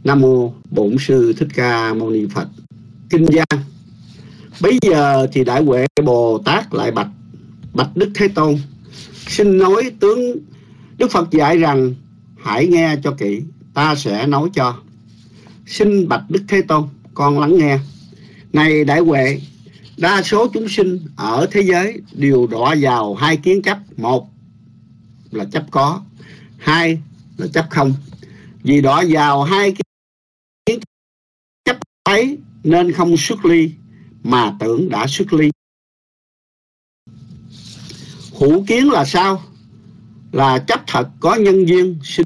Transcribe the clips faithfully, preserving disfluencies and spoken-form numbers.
Nam mô Bổn Sư Thích Ca Mâu Ni Phật. Kinh văn: Bấy giờ thì Đại Huệ Bồ Tát lại bạch bạch Đức Thế Tôn: Xin nói tướng. Đức Phật dạy rằng: Hãy nghe cho kỹ, ta sẽ nói cho. Xin bạch Đức Thế Tôn, con lắng nghe. Này Đại Huệ, đa số chúng sinh ở thế giới đều đọa vào hai kiến chấp. Một là chấp có, hai là chấp không. Vì đọa vào hai kiến chấp ấy nên không xuất ly, mà tưởng đã xuất ly. Hữu kiến là sao? Là chấp thật có nhân duyên sinh.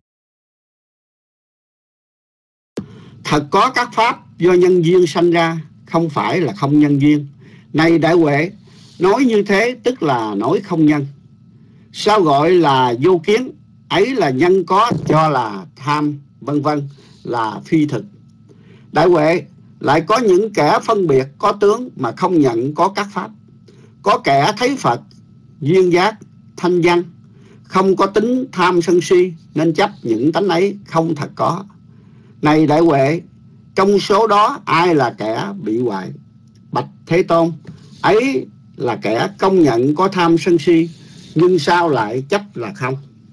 Thật có các pháp do nhân duyên sanh ra, không phải là không nhân duyên. Này Đại Huệ, nói như thế tức là nói không nhân. Sao gọi là vô kiến? Ấy là nhân có cho là tham, vân vân, là phi thực. Đại Huệ, lại có những kẻ phân biệt có tướng mà không nhận có các pháp. Có kẻ thấy Phật, duyên giác, thanh văn, không có tính tham sân si, nên chấp những tánh ấy không thật có. Này Đại Huệ, trong số đó ai là kẻ bị hoại? Bạch Thế Tôn, ấy là kẻ công nhận có tham sân si, nhưng sao lại chấp là không?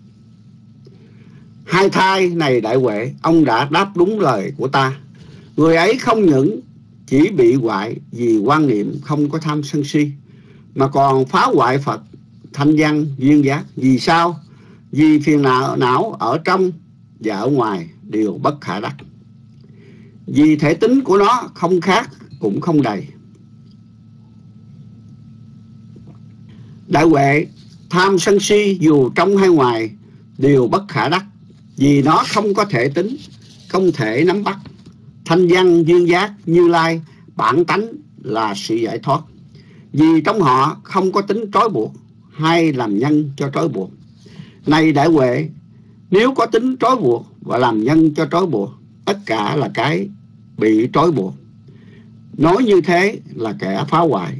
Hai thai này Đại Huệ, ông đã đáp đúng lời của ta. Người ấy không những chỉ bị hoại vì quan niệm không có tham sân si, mà còn phá hoại Phật, thanh văn, duyên giác. Vì sao? Vì phiền não, não ở trong và ở ngoài đều bất khả đắc. Vì thể tính của nó không khác cũng không đầy. Đại Huệ, tham sân si dù trong hay ngoài đều bất khả đắc, vì nó không có thể tính, không thể nắm bắt. Thanh văn, duyên giác, Như Lai bản tánh là sự giải thoát, vì trong họ không có tính trói buộc hay làm nhân cho trói buộc. Này Đại Huệ, nếu có tính trói buộc và làm nhân cho trói buộc, tất cả là cái bị trói buộc. Nói như thế là kẻ phá hoại.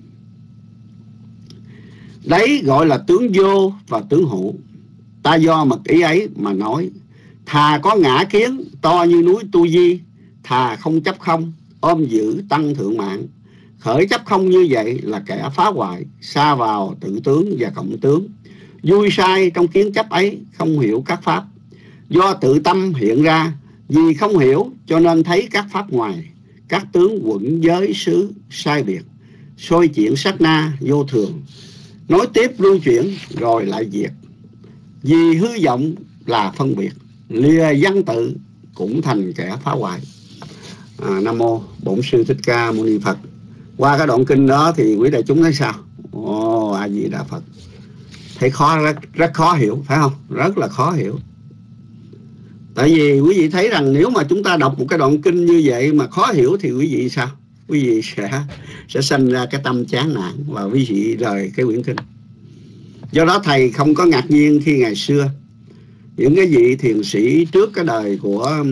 Đấy gọi là tướng vô và tướng hữu. Ta do mật ý ấy mà nói, thà có ngã kiến to như núi Tu Di, thà không chấp không, ôm giữ tăng thượng mạng. Khởi chấp không như vậy là kẻ phá hoại, xa vào tự tướng và cộng tướng. Vui sai trong kiến chấp ấy, không hiểu các pháp. Do tự tâm hiện ra, vì không hiểu cho nên thấy các pháp ngoài. Các tướng quẩn giới xứ sai biệt, soi chuyển sát na vô thường, nói tiếp lưu chuyển rồi lại diệt. Vì hư vọng là phân biệt, lìa văn tự cũng thành kẻ phá hoại. à, Nam mô Bổn Sư Thích Ca Mâu Ni Phật. Qua cái đoạn kinh đó thì quý đại chúng thấy sao? Ồ, A Di Đà Phật. Thấy khó, rất, rất khó hiểu, phải không? Rất là khó hiểu. Tại vì quý vị thấy rằng nếu mà chúng ta đọc một cái đoạn kinh như vậy mà khó hiểu thì quý vị sao? Quý vị sẽ sẽ sinh ra cái tâm chán nản và quý vị rời cái quyển kinh. Do đó thầy không có ngạc nhiên khi ngày xưa những cái vị thiền sĩ trước cái đời của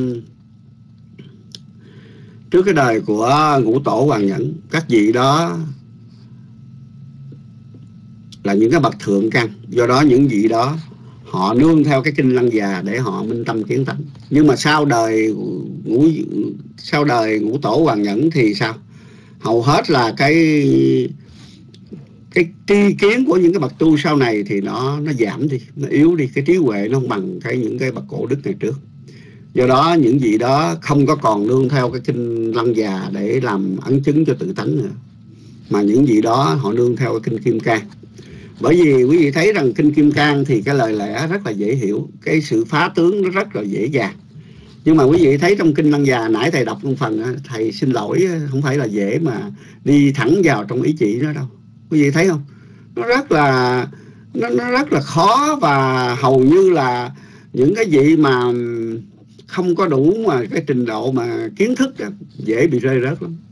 trước cái đời của Ngũ Tổ Hoàng Nhẫn, các vị đó là những cái bậc thượng căn. Do đó những vị đó họ nương theo cái kinh Lăng Già để họ minh tâm kiến tánh. Nhưng mà sau đời ngũ sau đời Ngũ Tổ Hoàng Nhẫn thì sao? Hầu hết là cái cái tri kiến của những cái bậc tu sau này thì nó nó giảm đi, nó yếu đi, cái trí huệ nó không bằng cái những cái bậc cổ đức ngày trước. Do đó những vị đó không có còn nương theo cái kinh Lăng Già để làm ấn chứng cho tự tánh nữa, mà những vị đó họ nương theo cái kinh Kim Cang. Bởi vì quý vị thấy rằng kinh Kim Cang thì cái lời lẽ rất là dễ hiểu, cái sự phá tướng nó rất là dễ dàng. Nhưng mà quý vị thấy trong kinh Lăng Già nãy thầy đọc một phần, thầy xin lỗi, không phải là dễ mà đi thẳng vào trong ý chỉ đó đâu. Quý vị thấy không? Nó rất là nó, nó rất là khó, và hầu như là những cái vị mà không có đủ mà cái trình độ mà kiến thức đó, dễ bị rơi rớt lắm.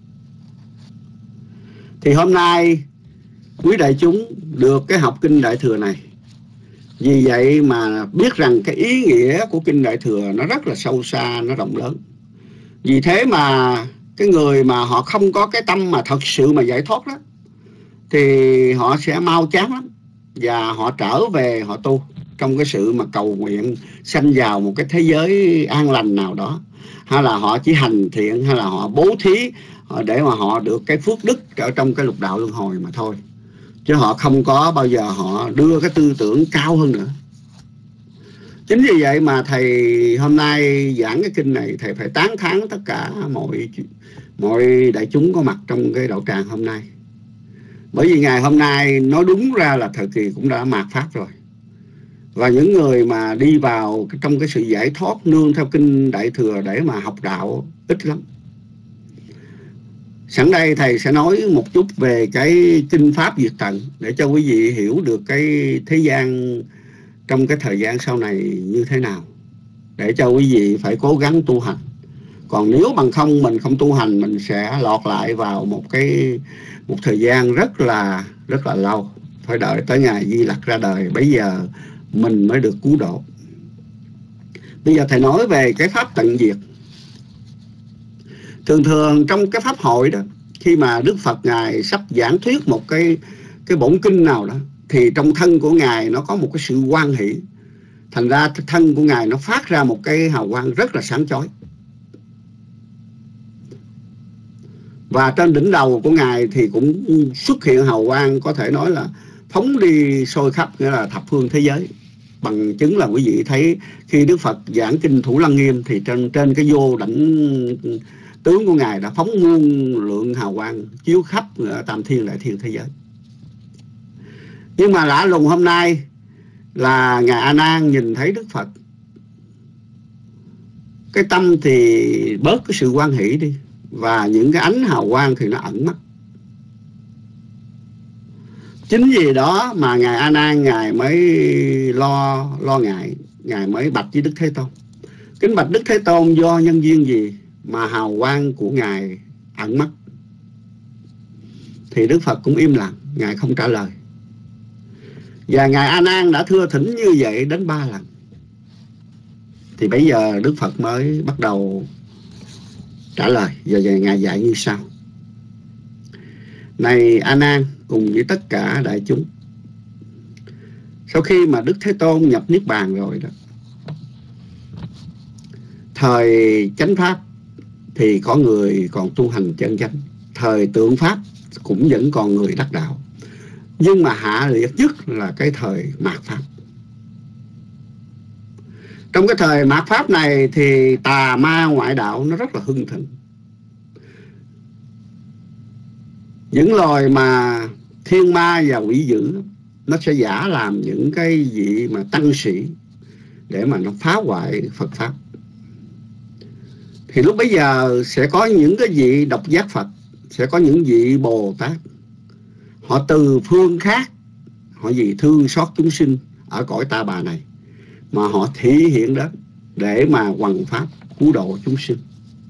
Thì hôm nay quý đại chúng được cái học kinh Đại Thừa này, vì vậy mà biết rằng cái ý nghĩa của kinh Đại Thừa nó rất là sâu xa, nó rộng lớn. Vì thế mà cái người mà họ không có cái tâm mà thật sự mà giải thoát đó, thì họ sẽ mau chán lắm, và họ trở về họ tu. trong cái sự mà cầu nguyện sanh vào một cái thế giới an lành nào đó, hay là họ chỉ hành thiện, hay là họ bố thí để mà họ được cái phước đức ở trong cái lục đạo luân hồi mà thôi. Chứ họ không có bao giờ họ đưa cái tư tưởng cao hơn nữa. Chính vì vậy mà thầy hôm nay giảng cái kinh này, thầy phải tán thán tất cả mọi mọi đại chúng có mặt trong cái đạo tràng hôm nay. Bởi vì ngày hôm nay nói đúng ra là thời kỳ cũng đã mạt Pháp rồi. Và những người mà đi vào trong cái sự giải thoát nương theo kinh Đại Thừa để mà học đạo ít lắm. Sẵn đây thầy sẽ nói một chút về cái kinh Pháp Diệt Tận để cho quý vị hiểu được cái thế gian trong cái thời gian sau này như thế nào, để cho quý vị phải cố gắng tu hành. Còn nếu bằng không mình không tu hành, mình sẽ lọt lại vào một cái một thời gian rất là rất là lâu, phải đợi tới ngày Di Lặc ra đời, bây giờ mình mới được cứu độ. Bây giờ thầy nói về cái pháp tận diệt. Thường thường trong cái pháp hội đó, khi mà Đức Phật Ngài sắp giảng thuyết một cái cái bổn kinh nào đó, thì trong thân của Ngài nó có một cái sự hoan hỷ. Thành ra thân của Ngài nó phát ra một cái hào quang rất là sáng chói. Và trên đỉnh đầu của Ngài thì cũng xuất hiện hào quang, có thể nói là phóng đi sôi khắp, nghĩa là thập phương thế giới. Bằng chứng là quý vị thấy khi Đức Phật giảng kinh Thủ Lăng Nghiêm thì trên trên cái vô đảnh tướng của Ngài đã phóng muôn lượng hào quang chiếu khắp tam thiên đại thiên thế giới. Nhưng mà lạ lùng hôm nay là Ngài A Nan nhìn thấy Đức Phật, cái tâm thì bớt cái sự hoan hỷ đi, và những cái ánh hào quang thì nó ẩn mất. Chính vì đó mà Ngài A Nan Ngài mới lo lo ngại, Ngài mới bạch với Đức Thế Tôn: kính bạch Đức Thế Tôn, do nhân duyên gì mà hào quang của Ngài ẩn mất? Thì Đức Phật cũng im lặng, Ngài không trả lời. Và Ngài A Nan đã thưa thỉnh như vậy đến ba lần. Thì bây giờ Đức Phật mới bắt đầu trả lời. Và Ngài dạy như sau: này A Nan cùng với tất cả đại chúng, sau khi mà Đức Thế Tôn nhập Niết Bàn rồi đó, thời chánh pháp thì có người còn tu hành chân chánh, thời tượng pháp cũng vẫn còn người đắc đạo. Nhưng mà hạ liệt nhất là cái thời mạt pháp. Trong cái thời mạt pháp này thì tà ma ngoại đạo nó rất là hưng thịnh. Những loài mà thiên ma và quỷ dữ nó sẽ giả làm những cái vị mà tăng sĩ để mà nó phá hoại Phật pháp. Thì lúc bấy giờ sẽ có những cái vị độc giác Phật, sẽ có những vị Bồ Tát, họ từ phương khác, họ vì thương xót chúng sinh ở cõi ta bà này mà họ thể hiện đó để mà hoằng pháp cứu độ chúng sinh.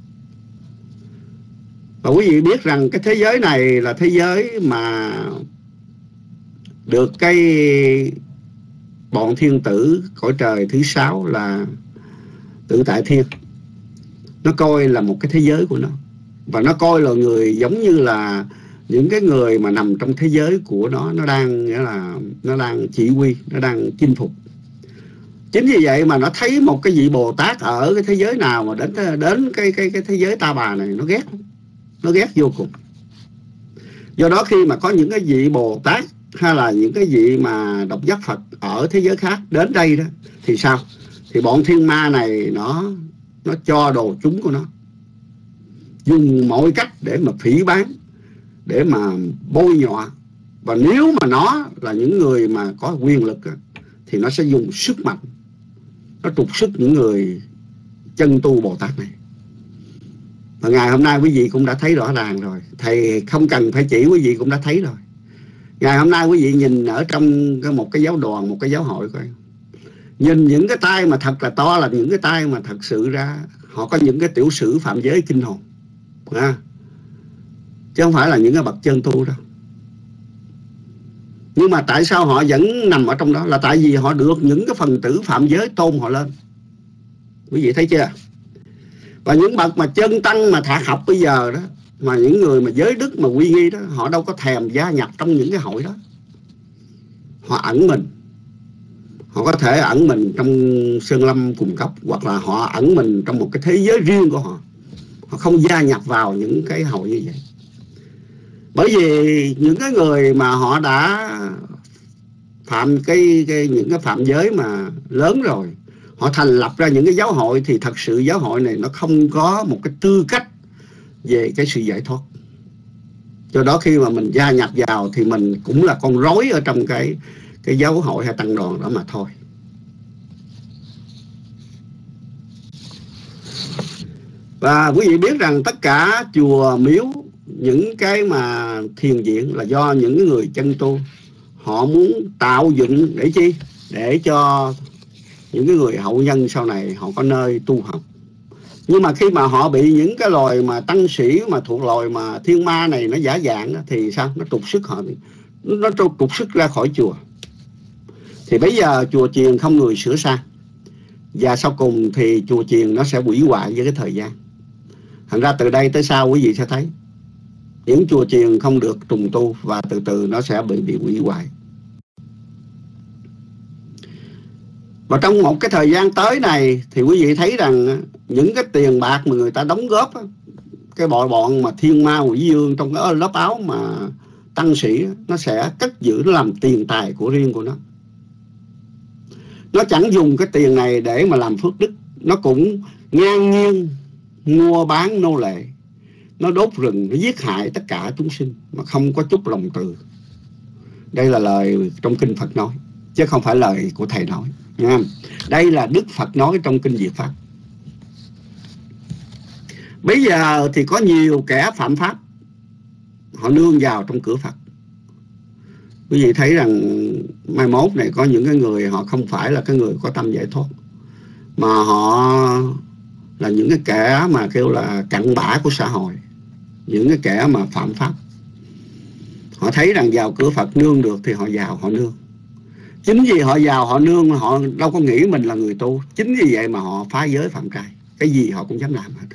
Và quý vị biết rằng cái thế giới này là thế giới mà được cái bọn thiên tử cõi trời thứ sáu là Tự Tại Thiên, nó coi là một cái thế giới của nó. Và nó coi là người giống như là những cái người mà nằm trong thế giới của nó, nó đang nghĩa là nó đang chỉ huy, nó đang chinh phục. Chính vì vậy mà nó thấy một cái vị Bồ Tát ở cái thế giới nào mà đến đến cái cái cái thế giới ta bà này, nó ghét, nó ghét vô cùng. Do đó khi mà có những cái vị Bồ Tát hay là những cái vị mà độc giác Phật ở thế giới khác đến đây đó thì sao? Thì bọn thiên ma này nó nó cho đồ chúng của nó, dùng mọi cách để mà phỉ báng, để mà bôi nhọ. Và nếu mà nó là những người mà có quyền lực thì nó sẽ dùng sức mạnh, nó trục xuất những người chân tu Bồ Tát này. Và ngày hôm nay quý vị cũng đã thấy rõ ràng rồi, thầy không cần phải chỉ, quý vị cũng đã thấy rồi. Ngày hôm nay quý vị nhìn ở trong một cái giáo đoàn, một cái giáo hội coi, nhìn những cái tay mà thật là to, là những cái tay mà thật sự ra họ có những cái tiểu sử phạm giới kinh hồn à, chứ không phải là những cái bậc chân tu đâu. Nhưng mà tại sao họ vẫn nằm ở trong đó? Là tại vì họ được những cái phần tử phạm giới tôn họ lên. Quý vị thấy chưa? Và những bậc mà chân tăng mà thạc học bây giờ đó, mà những người mà giới đức mà uy nghi đó, họ đâu có thèm gia nhập trong những cái hội đó. Họ ẩn mình, Họ có thể ẩn mình trong sơn lâm cùng cốc, hoặc là họ ẩn mình trong một cái thế giới riêng của họ. Họ không gia nhập vào những cái hội như vậy. Bởi vì những cái người mà họ đã phạm cái, cái những cái phạm giới mà lớn rồi, họ thành lập ra những cái giáo hội, thì thật sự giáo hội này nó không có một cái tư cách về cái sự giải thoát. Do đó khi mà mình gia nhập vào thì mình cũng là con rối ở trong cái cái giáo hội hay tăng đoàn đó mà thôi. Và quý vị biết rằng tất cả chùa miếu, những cái mà thiền viện là do những người chân tu họ muốn tạo dựng để chi? Để cho những cái người hậu nhân sau này họ có nơi tu học. Nhưng mà khi mà họ bị những cái loài mà tăng sĩ mà thuộc loài mà thiên ma này nó giả dạng đó, thì sao? Nó trục xuất họ, nó trục xuất ra khỏi chùa. Thì bây giờ chùa chiền không người sửa sang, và sau cùng thì chùa chiền nó sẽ hủy hoại với cái thời gian. Thành ra từ đây tới sau quý vị sẽ thấy những chùa chiền không được trùng tu, và từ từ nó sẽ bị bị hủy hoại. Và trong một cái thời gian tới này thì quý vị thấy rằng những cái tiền bạc mà người ta đóng góp, cái bọn bọn mà thiên ma quỷ dương trong cái lớp áo mà tăng sĩ, nó sẽ cất giữ, nó làm tiền tài của riêng của nó. Nó chẳng dùng cái tiền này để mà làm phước đức, nó cũng ngang nhiên mua bán nô lệ, nó đốt rừng, nó giết hại tất cả chúng sinh mà không có chút lòng từ. Đây là lời trong kinh Phật nói, chứ không phải lời của thầy nói nha. Đây là Đức Phật nói trong kinh Diệu Pháp. Bây giờ thì có nhiều kẻ phạm pháp, họ nương vào trong cửa Phật. Quý vị thấy rằng mai mốt này có những cái người họ không phải là cái người có tâm giải thoát, mà họ là những cái kẻ mà kêu là cặn bã của xã hội, những cái kẻ mà phạm pháp. Họ thấy rằng vào cửa Phật nương được thì họ vào họ nương. Chính vì họ vào họ nương, họ đâu có nghĩ mình là người tu. Chính vì vậy mà họ phá giới phạm trai, cái gì họ cũng dám làm hết.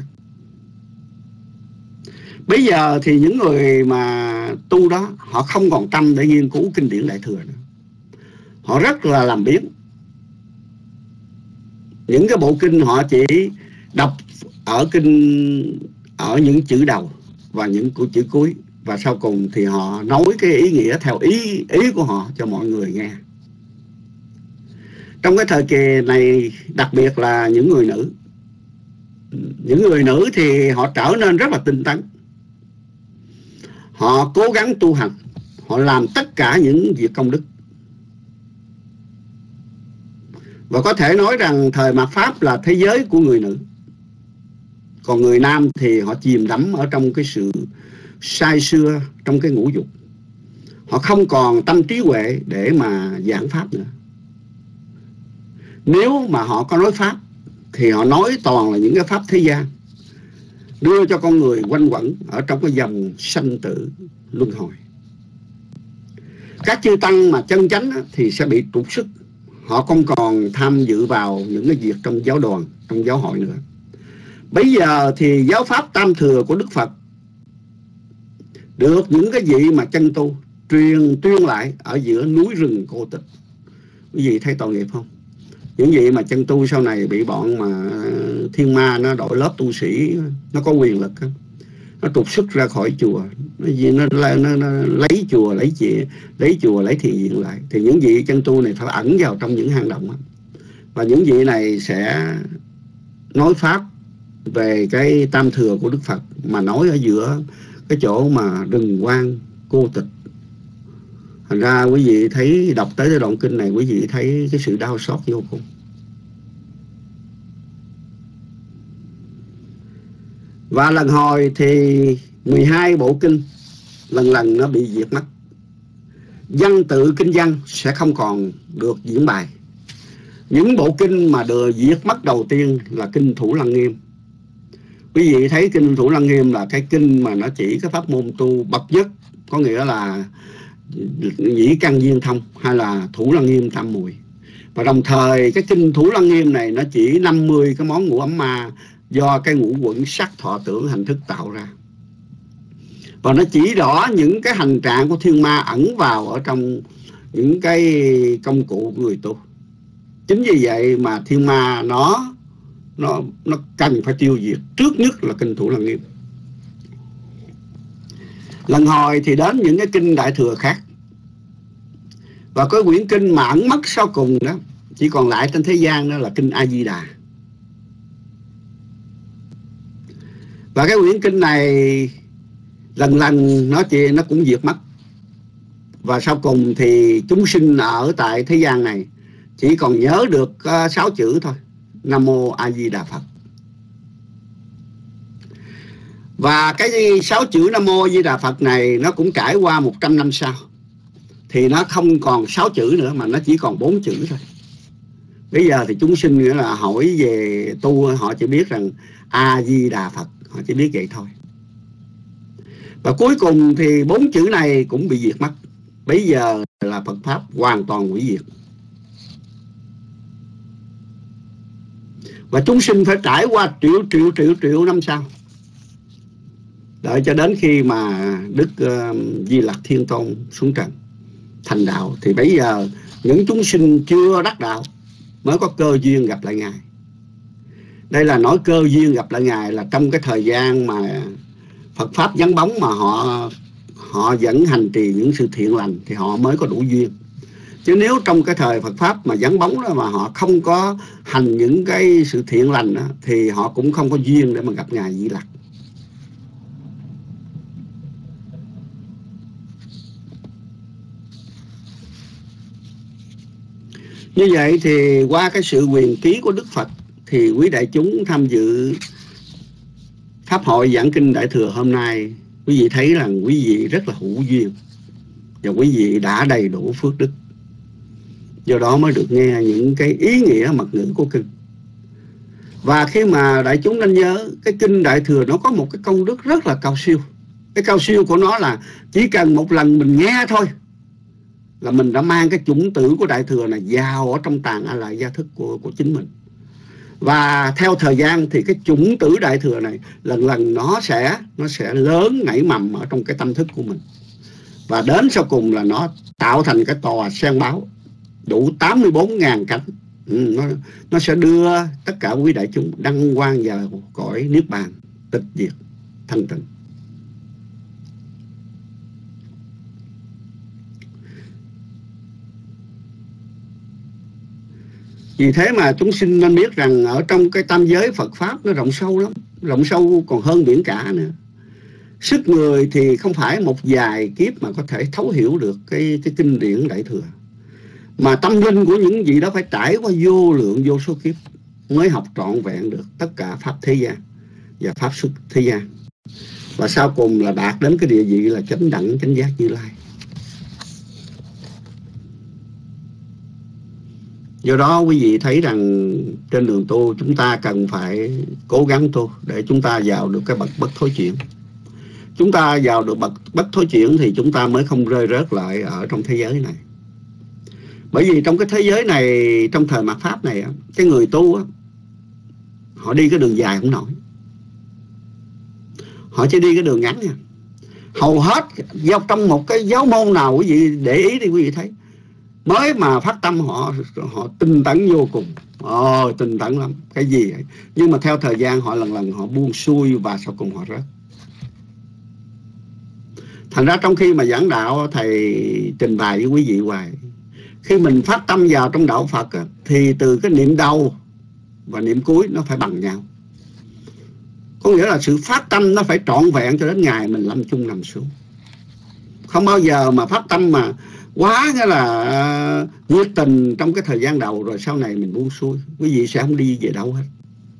Bây giờ thì những người mà tu đó, họ không còn tâm để nghiên cứu kinh điển Đại Thừa nữa. Họ rất là làm biến. Những cái bộ kinh họ chỉ đọc ở kinh, ở những chữ đầu và những chữ cuối, và sau cùng thì họ nói cái ý nghĩa theo ý ý của họ cho mọi người nghe. Trong cái thời kỳ này, đặc biệt là những người nữ, những người nữ thì họ trở nên rất là tinh tấn. Họ cố gắng tu hành, họ làm tất cả những việc công đức. Và có thể nói rằng thời mạt Pháp là thế giới của người nữ. Còn người nam thì họ chìm đắm ở trong cái sự sai xưa, trong cái ngũ dục. Họ không còn tâm trí huệ để mà giảng Pháp nữa. Nếu mà họ có nói Pháp thì họ nói toàn là những cái Pháp thế gian, đưa cho con người quanh quẩn ở trong cái dòng sanh tử luân hồi. Các chư tăng mà chân chánh thì sẽ bị trục xuất. Họ không còn tham dự vào những cái việc trong giáo đoàn, trong giáo hội nữa. Bây giờ thì giáo pháp tam thừa của Đức Phật được những cái vị mà chân tu truyền tuyên lại ở giữa núi rừng cô tịch. Quý vị thấy tội nghiệp không? Những vị mà chân tu sau này bị bọn mà thiên ma nó đội lớp tu sĩ, nó có quyền lực, nó trục xuất ra khỏi chùa, nó, nó, nó, nó lấy chùa lấy chị lấy chùa lấy thiền viện lại, thì những vị chân tu này phải ẩn vào trong những hang động đó. Và những vị này sẽ nói pháp về cái tam thừa của Đức Phật, mà nói ở giữa cái chỗ mà rừng hoang cô tịch. Thành ra quý vị thấy đọc tới cái đoạn kinh này, quý vị thấy cái sự đau xót vô cùng. Và lần hồi thì mười hai bộ kinh lần lần nó bị diệt mất. Văn tự kinh văn sẽ không còn được diễn bài. Những bộ kinh mà được diệt mất đầu tiên là kinh Thủ Lăng Nghiêm. Quý vị thấy kinh Thủ Lăng Nghiêm là cái kinh mà nó chỉ cái pháp môn tu bậc nhất, có nghĩa là nhĩ căn viên thông hay là Thủ Lăng Nghiêm tam muội. Và đồng thời cái kinh Thủ Lăng Nghiêm này nó chỉ năm mươi cái món ngũ ấm ma do cái ngũ quẩn sắc thọ tưởng hành thức tạo ra. Và nó chỉ rõ những cái hành trạng của thiên ma ẩn vào ở trong những cái công cụ của người tu. Chính vì vậy mà thiên ma nó nó nó cần phải tiêu diệt trước nhất là kinh Thủ Lăng Nghiêm. Lần hồi thì đến những cái kinh Đại Thừa khác, và cái quyển kinh mà ẩn mất sau cùng đó chỉ còn lại trên thế gian đó là kinh A Di Đà. Và cái quyển kinh này lần lần nó chỉ nó cũng diệt mất. Và sau cùng thì chúng sinh ở tại thế gian này chỉ còn nhớ được uh, sáu chữ thôi: Nam Mô A Di Đà Phật. Và cái sáu chữ Nam Mô A Di Đà Phật này nó cũng trải qua một trăm năm sau thì nó không còn sáu chữ nữa mà nó chỉ còn bốn chữ thôi. Bây giờ thì chúng sinh nghĩa là hỏi về tu, họ chỉ biết rằng A Di Đà Phật, họ chỉ biết vậy thôi. Và cuối cùng thì bốn chữ này cũng bị diệt mất. Bây giờ là Phật Pháp hoàn toàn hủy diệt. Và chúng sinh phải trải qua triệu triệu triệu triệu năm sau, đợi cho đến khi mà Đức uh, Di Lặc Thiên Tôn xuống trần thành đạo, thì bây giờ những chúng sinh chưa đắc đạo mới có cơ duyên gặp lại Ngài. Đây là nói cơ duyên gặp lại Ngài là trong cái thời gian mà Phật Pháp vắng bóng, mà họ họ vẫn hành trì những sự thiện lành thì họ mới có đủ duyên. Chứ nếu trong cái thời Phật Pháp mà vắng bóng đó mà họ không có hành những cái sự thiện lành đó, thì họ cũng không có duyên để mà gặp Ngài Di Lặc. Như vậy thì qua cái sự quyền ký của Đức Phật thì quý đại chúng tham dự Pháp hội giảng kinh Đại Thừa hôm nay, quý vị thấy rằng quý vị rất là hữu duyên và quý vị đã đầy đủ phước đức. Do đó mới được nghe những cái ý nghĩa mật ngữ của kinh. Và khi mà đại chúng nên nhớ, cái kinh Đại Thừa nó có một cái công đức rất là cao siêu. Cái cao siêu của nó là chỉ cần một lần mình nghe thôi là mình đã mang cái chủng tử của Đại Thừa này vào ở trong tàng a lại gia thức của, của chính mình. Và theo thời gian thì cái chủng tử Đại Thừa này lần lần nó sẽ nó sẽ lớn nảy mầm ở trong cái tâm thức của mình. Và đến sau cùng là nó tạo thành cái tòa sen báo đủ tám mươi bốn ngàn cánh. Ừ, nó, nó sẽ đưa tất cả quý đại chúng đăng quang vào cõi Niết Bàn tịch diệt thanh tịnh. Vì thế mà chúng sinh nên biết rằng ở trong cái tam giới Phật Pháp nó rộng sâu lắm, rộng sâu còn hơn biển cả nữa. Sức người thì không phải một vài kiếp mà có thể thấu hiểu được cái, cái kinh điển Đại Thừa. Mà tâm linh của những vị đó phải trải qua vô lượng vô số kiếp mới học trọn vẹn được tất cả Pháp thế gian và Pháp xuất thế gian. Và sau cùng là đạt đến cái địa vị là chánh đẳng chánh giác Như Lai. Do đó quý vị thấy rằng trên đường tu chúng ta cần phải cố gắng tu để chúng ta vào được cái bậc bất thối chuyển. Chúng ta vào được bậc bất thối chuyển thì chúng ta mới không rơi rớt lại ở trong thế giới này. Bởi vì trong cái thế giới này, trong thời mạt Pháp này, cái người tu á, họ đi cái đường dài không nổi, họ chỉ đi cái đường ngắn nha. Hầu hết trong một cái giáo môn nào quý vị để ý đi, quý vị thấy mới mà phát tâm họ họ tinh tấn vô cùng, ồ tinh tấn lắm, cái gì vậy? Nhưng mà theo thời gian họ lần lần họ buông xuôi và sau cùng họ rớt. Thành ra trong khi mà giảng đạo, thầy trình bày với quý vị hoài, khi mình phát tâm vào trong đạo Phật thì từ cái niệm đầu và niệm cuối nó phải bằng nhau. Có nghĩa là sự phát tâm nó phải trọn vẹn cho đến ngày mình lâm chung nằm xuống. Không bao giờ mà phát tâm mà quá nghĩa là uh, nhiệt tình trong cái thời gian đầu rồi sau này mình buông xuôi, quý vị sẽ không đi về đâu hết.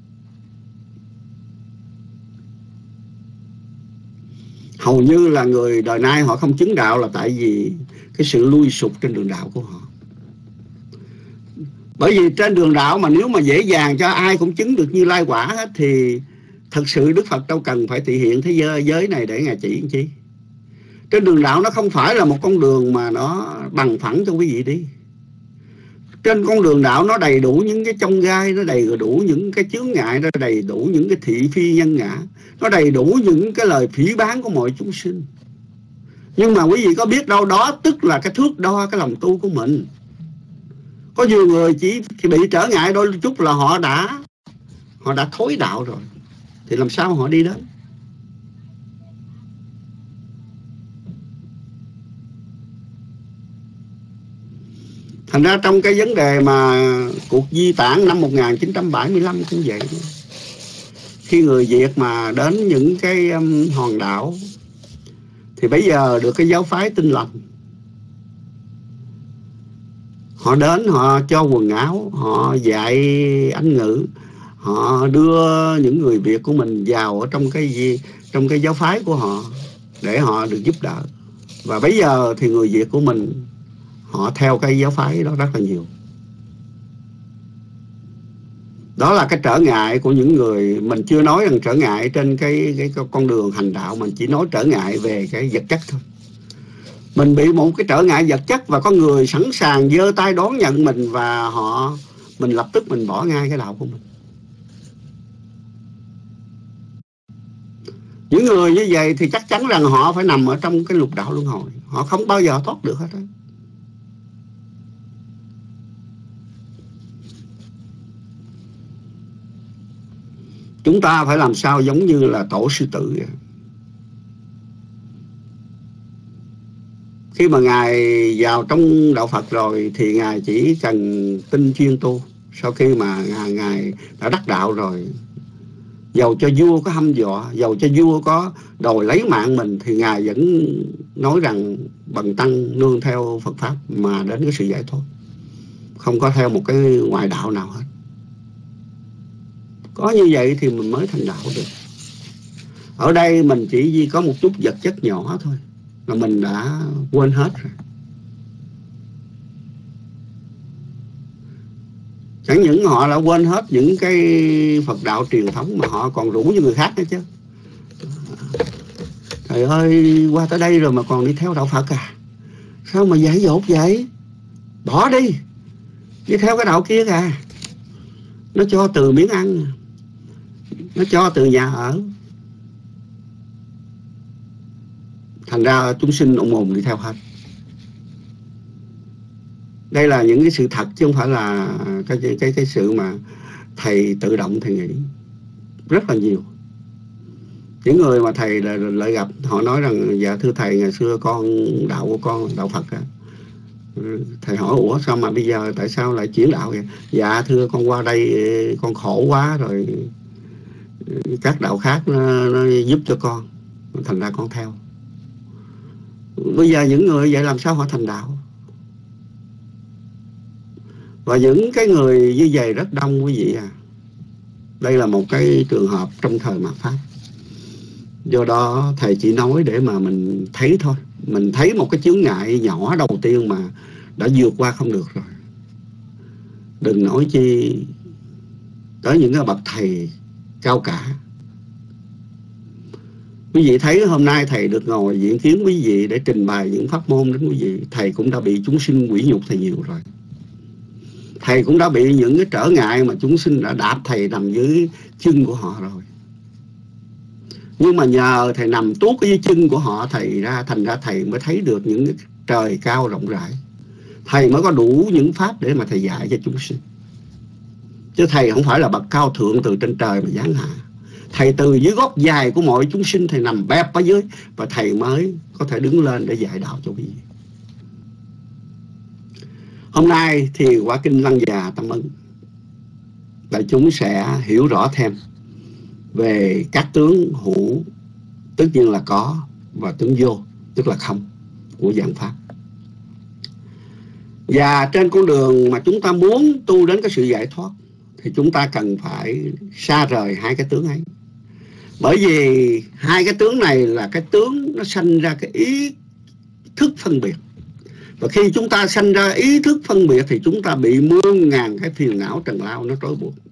Hầu như là người đời nay họ không chứng đạo là tại vì cái sự lui sụp trên đường đạo của họ. Bởi vì trên đường đạo mà nếu mà dễ dàng cho ai cũng chứng được Như Lai quả hết thì thật sự Đức Phật đâu cần phải thị hiện thế giới này để Ngài chỉ làm chi. Trên đường đạo nó không phải là một con đường mà nó bằng phẳng cho quý vị đi. Trên con đường đạo nó đầy đủ những cái chông gai, nó đầy đủ những cái chướng ngại, nó đầy đủ những cái thị phi nhân ngã, nó đầy đủ những cái lời phỉ báng của mọi chúng sinh. Nhưng mà quý vị có biết đâu đó tức là cái thước đo cái lòng tu của mình. Có nhiều người chỉ bị trở ngại đôi chút là họ đã họ đã thối đạo rồi, thì làm sao họ đi đến? Thành ra trong cái vấn đề mà cuộc di tản năm một nghìn chín trăm bảy mươi lăm cũng vậy. Khi người Việt mà đến những cái um, hòn đảo thì bây giờ được cái giáo phái Tin Lành, họ đến họ cho quần áo, họ dạy Anh ngữ, họ đưa những người Việt của mình vào ở trong cái gì trong cái giáo phái của họ để họ được giúp đỡ. Và bây giờ thì người Việt của mình họ theo cái giáo phái đó rất là nhiều. Đó là cái trở ngại của những người, mình chưa nói rằng trở ngại trên cái, cái con đường hành đạo, mình chỉ nói trở ngại về cái vật chất thôi. Mình bị một cái trở ngại vật chất và có người sẵn sàng giơ tay đón nhận mình, và họ mình lập tức mình bỏ ngay cái đạo của mình. Những người như vậy thì chắc chắn rằng họ phải nằm ở trong cái lục đạo luân hồi, họ không bao giờ thoát được hết đấy. Chúng ta phải làm sao giống như là tổ sư tử vậy. Khi mà Ngài vào trong đạo Phật rồi thì Ngài chỉ cần tinh chuyên tu. Sau khi mà Ngài, Ngài đã đắc đạo rồi, dầu cho vua có hăm dọa, dầu cho vua có đòi lấy mạng mình, thì Ngài vẫn nói rằng bần tăng nương theo Phật Pháp mà đến cái sự giải thoát, không có theo một cái ngoại đạo nào hết. Có như vậy thì mình mới thành đạo được. Ở đây mình chỉ có một chút vật chất nhỏ thôi là mình đã quên hết rồi. Chẳng những họ đã quên hết những cái Phật đạo truyền thống mà họ còn rủ những người khác nữa chứ. Trời ơi, qua tới đây rồi mà còn đi theo đạo Phật à? Sao mà dại dột vậy? Bỏ đi, đi theo cái đạo kia kìa. Nó cho từ miếng ăn, nó cho từ nhà ở. Thành ra chúng sinh ồn ồn đi theo hết. Đây là những cái sự thật chứ không phải là cái cái cái, cái sự mà thầy tự động thầy nghĩ. Rất là nhiều những người mà thầy lại, lại gặp, họ nói rằng dạ thưa thầy, ngày xưa con đạo của con đạo Phật á. Thầy hỏi ủa sao mà bây giờ tại sao lại chuyển đạo vậy? Dạ thưa con qua đây con khổ quá rồi, các đạo khác nó, nó giúp cho con, thành ra con theo. Bây giờ những người vậy làm sao họ thành đạo? Và những cái người như vậy rất đông quý vị à. Đây là một cái trường hợp trong thời mạt Pháp. Do đó thầy chỉ nói để mà mình thấy thôi. Mình thấy một cái chướng ngại nhỏ đầu tiên mà đã vượt qua không được rồi. Đừng nói chi tới những cái bậc thầy cao cả. Quý vị thấy hôm nay thầy được ngồi diễn kiến quý vị để trình bày những pháp môn đến quý vị. Thầy cũng đã bị chúng sinh quỷ nhục thầy nhiều rồi. Thầy cũng đã bị những cái trở ngại mà chúng sinh đã đạp thầy nằm dưới chân của họ rồi. Nhưng mà nhờ thầy nằm tuốt dưới chân của họ, thầy ra thành ra thầy mới thấy được những cái trời cao rộng rãi. Thầy mới có đủ những pháp để mà thầy dạy cho chúng sinh. Chứ thầy không phải là bậc cao thượng từ trên trời mà giáng hạ. Thầy từ dưới gót dài của mọi chúng sinh, thầy nằm bẹp ở dưới, và thầy mới có thể đứng lên để dạy đạo cho quý vị. Hôm nay thì qua kinh Lăng Già Tâm Ấn, đại chúng sẽ hiểu rõ thêm về các tướng hữu, tất nhiên là có, và tướng vô, tức là không, của dạng Pháp. Và trên con đường mà chúng ta muốn tu đến cái sự giải thoát thì chúng ta cần phải xa rời hai cái tướng ấy. Bởi vì hai cái tướng này là cái tướng nó sanh ra cái ý thức phân biệt. Và khi chúng ta sanh ra ý thức phân biệt thì chúng ta bị muôn ngàn cái phiền não trần lao nó trói buộc.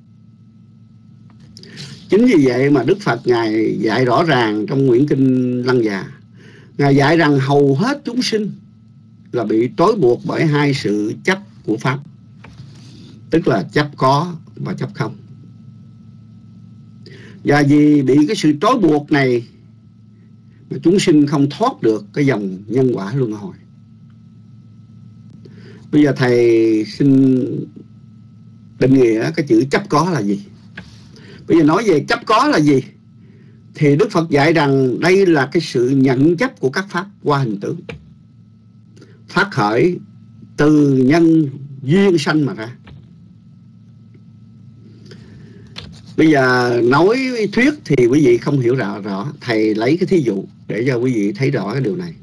Chính vì vậy mà Đức Phật Ngài dạy rõ ràng trong Nguyễn Kinh Lăng Già. Ngài dạy rằng hầu hết chúng sinh là bị trói buộc bởi hai sự chấp của Pháp. Tức là chấp có và chấp không. Và vì bị cái sự trói buộc này mà chúng sinh không thoát được cái dòng nhân quả luân hồi. Bây giờ thầy xin định nghĩa cái chữ chấp có là gì. Bây giờ nói về chấp có là gì, thì Đức Phật dạy rằng đây là cái sự nhận chấp của các pháp qua hình tướng, phát khởi từ nhân duyên sanh mà ra. Bây giờ nói thuyết thì quý vị không hiểu rõ rõ. Thầy lấy cái thí dụ để cho quý vị thấy rõ cái điều này.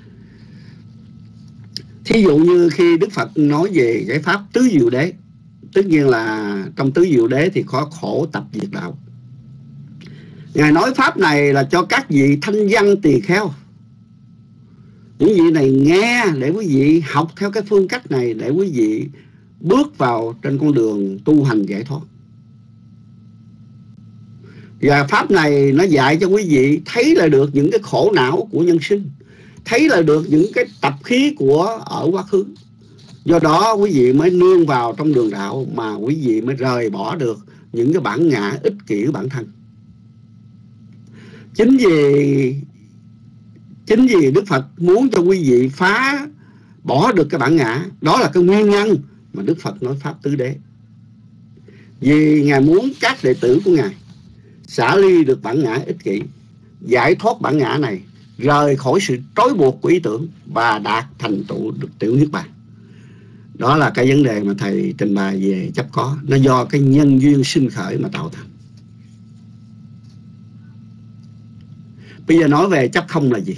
Thí dụ như khi Đức Phật nói về cái pháp tứ diệu đế, tất nhiên là trong tứ diệu đế thì có khổ tập diệt đạo. Ngài nói pháp này là cho các vị thanh văn tỳ kheo. Những vị này nghe để quý vị học theo cái phương cách này, để quý vị bước vào trên con đường tu hành giải thoát. Và pháp này nó dạy cho quý vị thấy là được những cái khổ não của nhân sinh, thấy là được những cái tập khí của ở quá khứ. Do đó quý vị mới nương vào trong đường đạo, mà quý vị mới rời bỏ được những cái bản ngã ích kỷ của bản thân. Chính vì Chính vì Đức Phật muốn cho quý vị phá bỏ được cái bản ngã, đó là cái nguyên nhân mà Đức Phật nói pháp tứ đế. Vì Ngài muốn các đệ tử của Ngài xả ly được bản ngã ích kỷ, giải thoát bản ngã này, rời khỏi sự trói buộc của ý tưởng và đạt thành tựu được tiểu niết bàn. Đó là cái vấn đề mà thầy trình bày về chấp có. Nó do cái nhân duyên sinh khởi mà tạo thành. Bây giờ nói về chấp không là gì.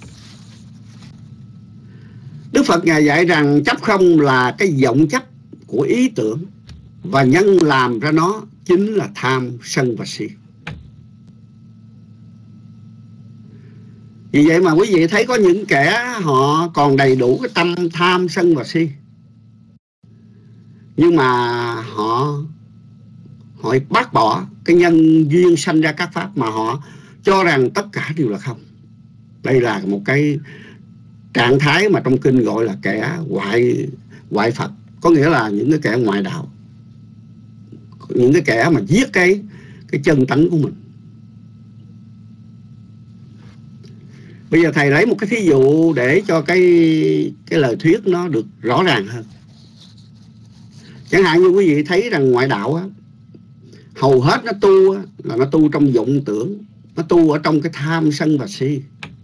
Đức Phật Ngài dạy rằng chấp không là cái vọng chấp của ý tưởng, và nhân làm ra nó chính là tham, sân và si. Vì vậy mà quý vị thấy có những kẻ họ còn đầy đủ cái tâm tham, sân và si, nhưng mà họ họ bác bỏ cái nhân duyên sanh ra các pháp, mà họ cho rằng tất cả đều là không. Đây là một cái trạng thái mà trong kinh gọi là kẻ ngoại ngoại Phật, có nghĩa là những cái kẻ ngoại đạo, những cái kẻ mà giết cái cái chân tánh của mình. Bây giờ thầy lấy một cái thí dụ để cho cái cái lời thuyết nó được rõ ràng hơn. Chẳng hạn như quý vị thấy rằng ngoại đạo á, hầu hết nó tu á, là nó tu trong vọng tưởng, nó tu ở trong cái tham sân và si.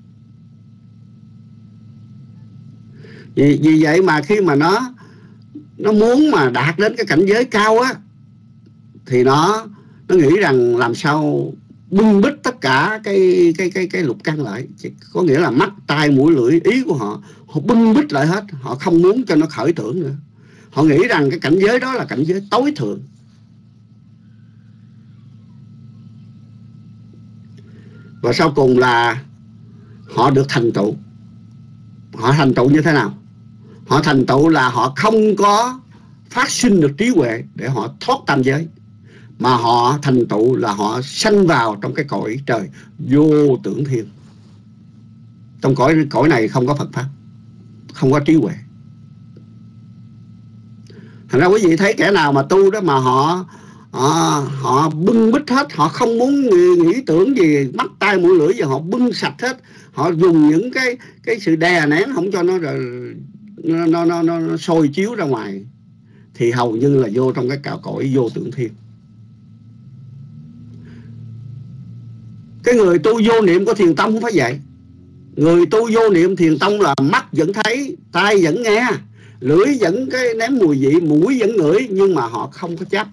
Vì, vì vậy mà khi mà nó nó muốn mà đạt đến cái cảnh giới cao á, thì nó nó nghĩ rằng làm sao bưng bít tất cả cái cái cái cái lục căn lại, có nghĩa là mắt, tai, mũi, lưỡi, ý của họ, họ bưng bít lại hết, họ không muốn cho nó khởi tưởng nữa. Họ nghĩ rằng cái cảnh giới đó là cảnh giới tối thượng. Và sau cùng là họ được thành tựu. Họ thành tựu như thế nào? Họ thành tựu là họ không có phát sinh được trí huệ để họ thoát tam giới, mà họ thành tựu là họ sanh vào trong cái cõi trời vô tưởng thiên. Trong cõi cõi này không có Phật pháp, không có trí huệ. Thành ra quý vị thấy kẻ nào mà tu đó mà họ họ, họ bưng bít hết, họ không muốn nghĩ, nghĩ tưởng gì, mắt tai mũi lưỡi gì, họ bưng sạch hết. Họ dùng những cái cái sự đè nén không cho nó nó nó nó, nó, nó sôi chiếu ra ngoài, thì hầu như là vô trong cái cạo cõi vô tưởng thiên. Cái người tu vô niệm của thiền tông không phải vậy. Người tu vô niệm thiền tông là mắt vẫn thấy, tai vẫn nghe, lưỡi vẫn cái ném mùi vị, mũi vẫn ngửi, nhưng mà họ không có chấp.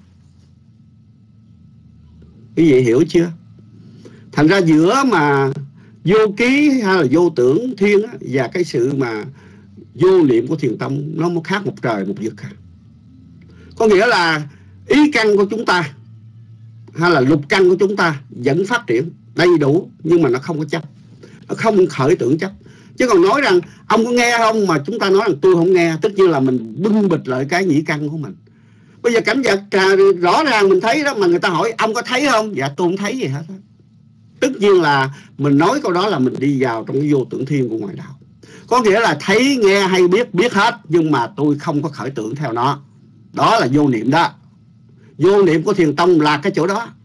Quý vị hiểu chưa? Thành ra giữa mà vô ký hay là vô tưởng thiên á, và cái sự mà vô niệm của thiền tông, nó một khác một trời một vực. Có nghĩa là ý căn của chúng ta hay là lục căn của chúng ta vẫn phát triển đầy đủ, nhưng mà nó không có chấp, nó không khởi tưởng chấp. Chứ còn nói rằng ông có nghe không mà chúng ta nói rằng tôi không nghe, tất nhiên là mình bưng bịch lại cái nhĩ căn của mình. Bây giờ cảnh vật rõ ràng mình thấy đó, mà người ta hỏi ông có thấy không? Dạ tôi không thấy gì hết. Tất nhiên là mình nói câu đó là mình đi vào trong cái vô tưởng thiên của ngoại đạo. Có nghĩa là thấy, nghe hay biết, biết hết, nhưng mà tôi không có khởi tưởng theo nó. Đó là vô niệm đó. Vô niệm của thiền tông là cái chỗ đó.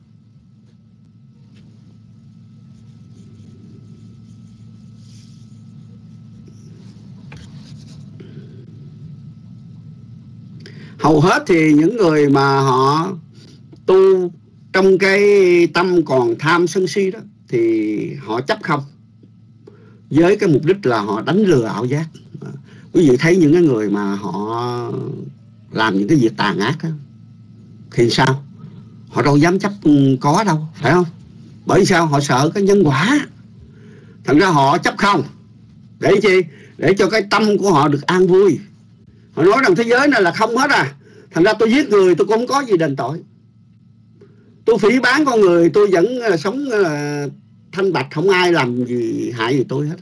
Hầu hết thì những người mà họ tu trong cái tâm còn tham sân si đó thì họ chấp không, với cái mục đích là họ đánh lừa ảo giác. Quý vị thấy những cái người mà họ làm những cái việc tàn ác đó, thì sao? Họ đâu dám chấp có đâu, phải không? Bởi sao? Họ sợ cái nhân quả. Thành ra họ chấp không. Để chi? Để cho cái tâm của họ được an vui. Họ nói rằng thế giới này là không hết à. Thành ra tôi giết người tôi cũng không có gì đền tội. Tôi phỉ báng con người tôi vẫn sống là thanh bạch, không ai làm gì hại gì tôi hết.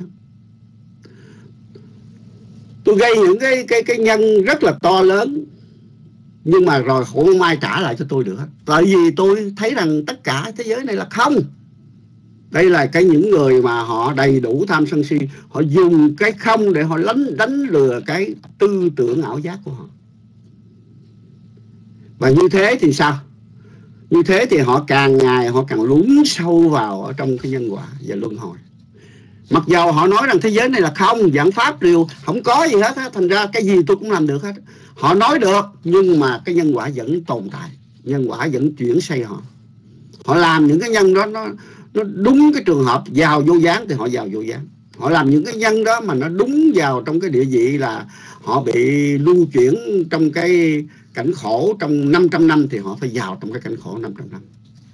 Tôi gây những cái cái cái nhân rất là to lớn, nhưng mà rồi không ai trả lại cho tôi được hết. Tại vì tôi thấy rằng tất cả thế giới này là không. Đây là cái những người mà họ đầy đủ tham sân si, họ dùng cái không để họ đánh đánh lừa cái tư tưởng ảo giác của họ. Và như thế thì sao? Như thế thì họ càng ngày họ càng lún sâu vào ở trong cái nhân quả và luân hồi. Mặc dầu họ nói rằng thế giới này là không, vạn pháp đều không có gì hết á, thành ra cái gì tôi cũng làm được hết. Họ nói được, nhưng mà cái nhân quả vẫn tồn tại, nhân quả vẫn chuyển xây họ. Họ làm những cái nhân đó nó, nó đúng cái trường hợp vào vô gián thì họ vào vô gián. Họ làm những cái nhân đó mà nó đúng vào trong cái địa vị là họ bị lưu chuyển trong cái cảnh khổ trong năm trăm năm thì họ phải vào trong cái cảnh khổ năm trăm năm.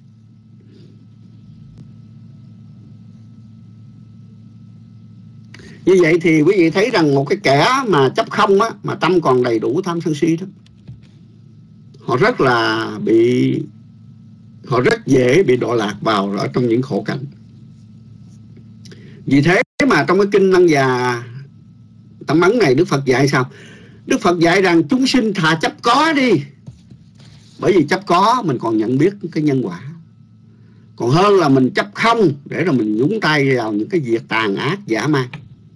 Như vậy thì quý vị thấy rằng một cái kẻ mà chấp không á, mà tâm còn đầy đủ tham sân si đó, họ rất là bị, họ rất dễ bị đọa lạc vào ở trong những khổ cảnh. Vì thế mà trong cái kinh Lăng Già Tẩm Ấn này Đức Phật dạy sao? Đức Phật dạy rằng chúng sinh thà chấp có đi. Bởi vì chấp có mình còn nhận biết cái nhân quả, còn hơn là mình chấp không để rồi mình nhúng tay vào những cái việc tàn ác dã man.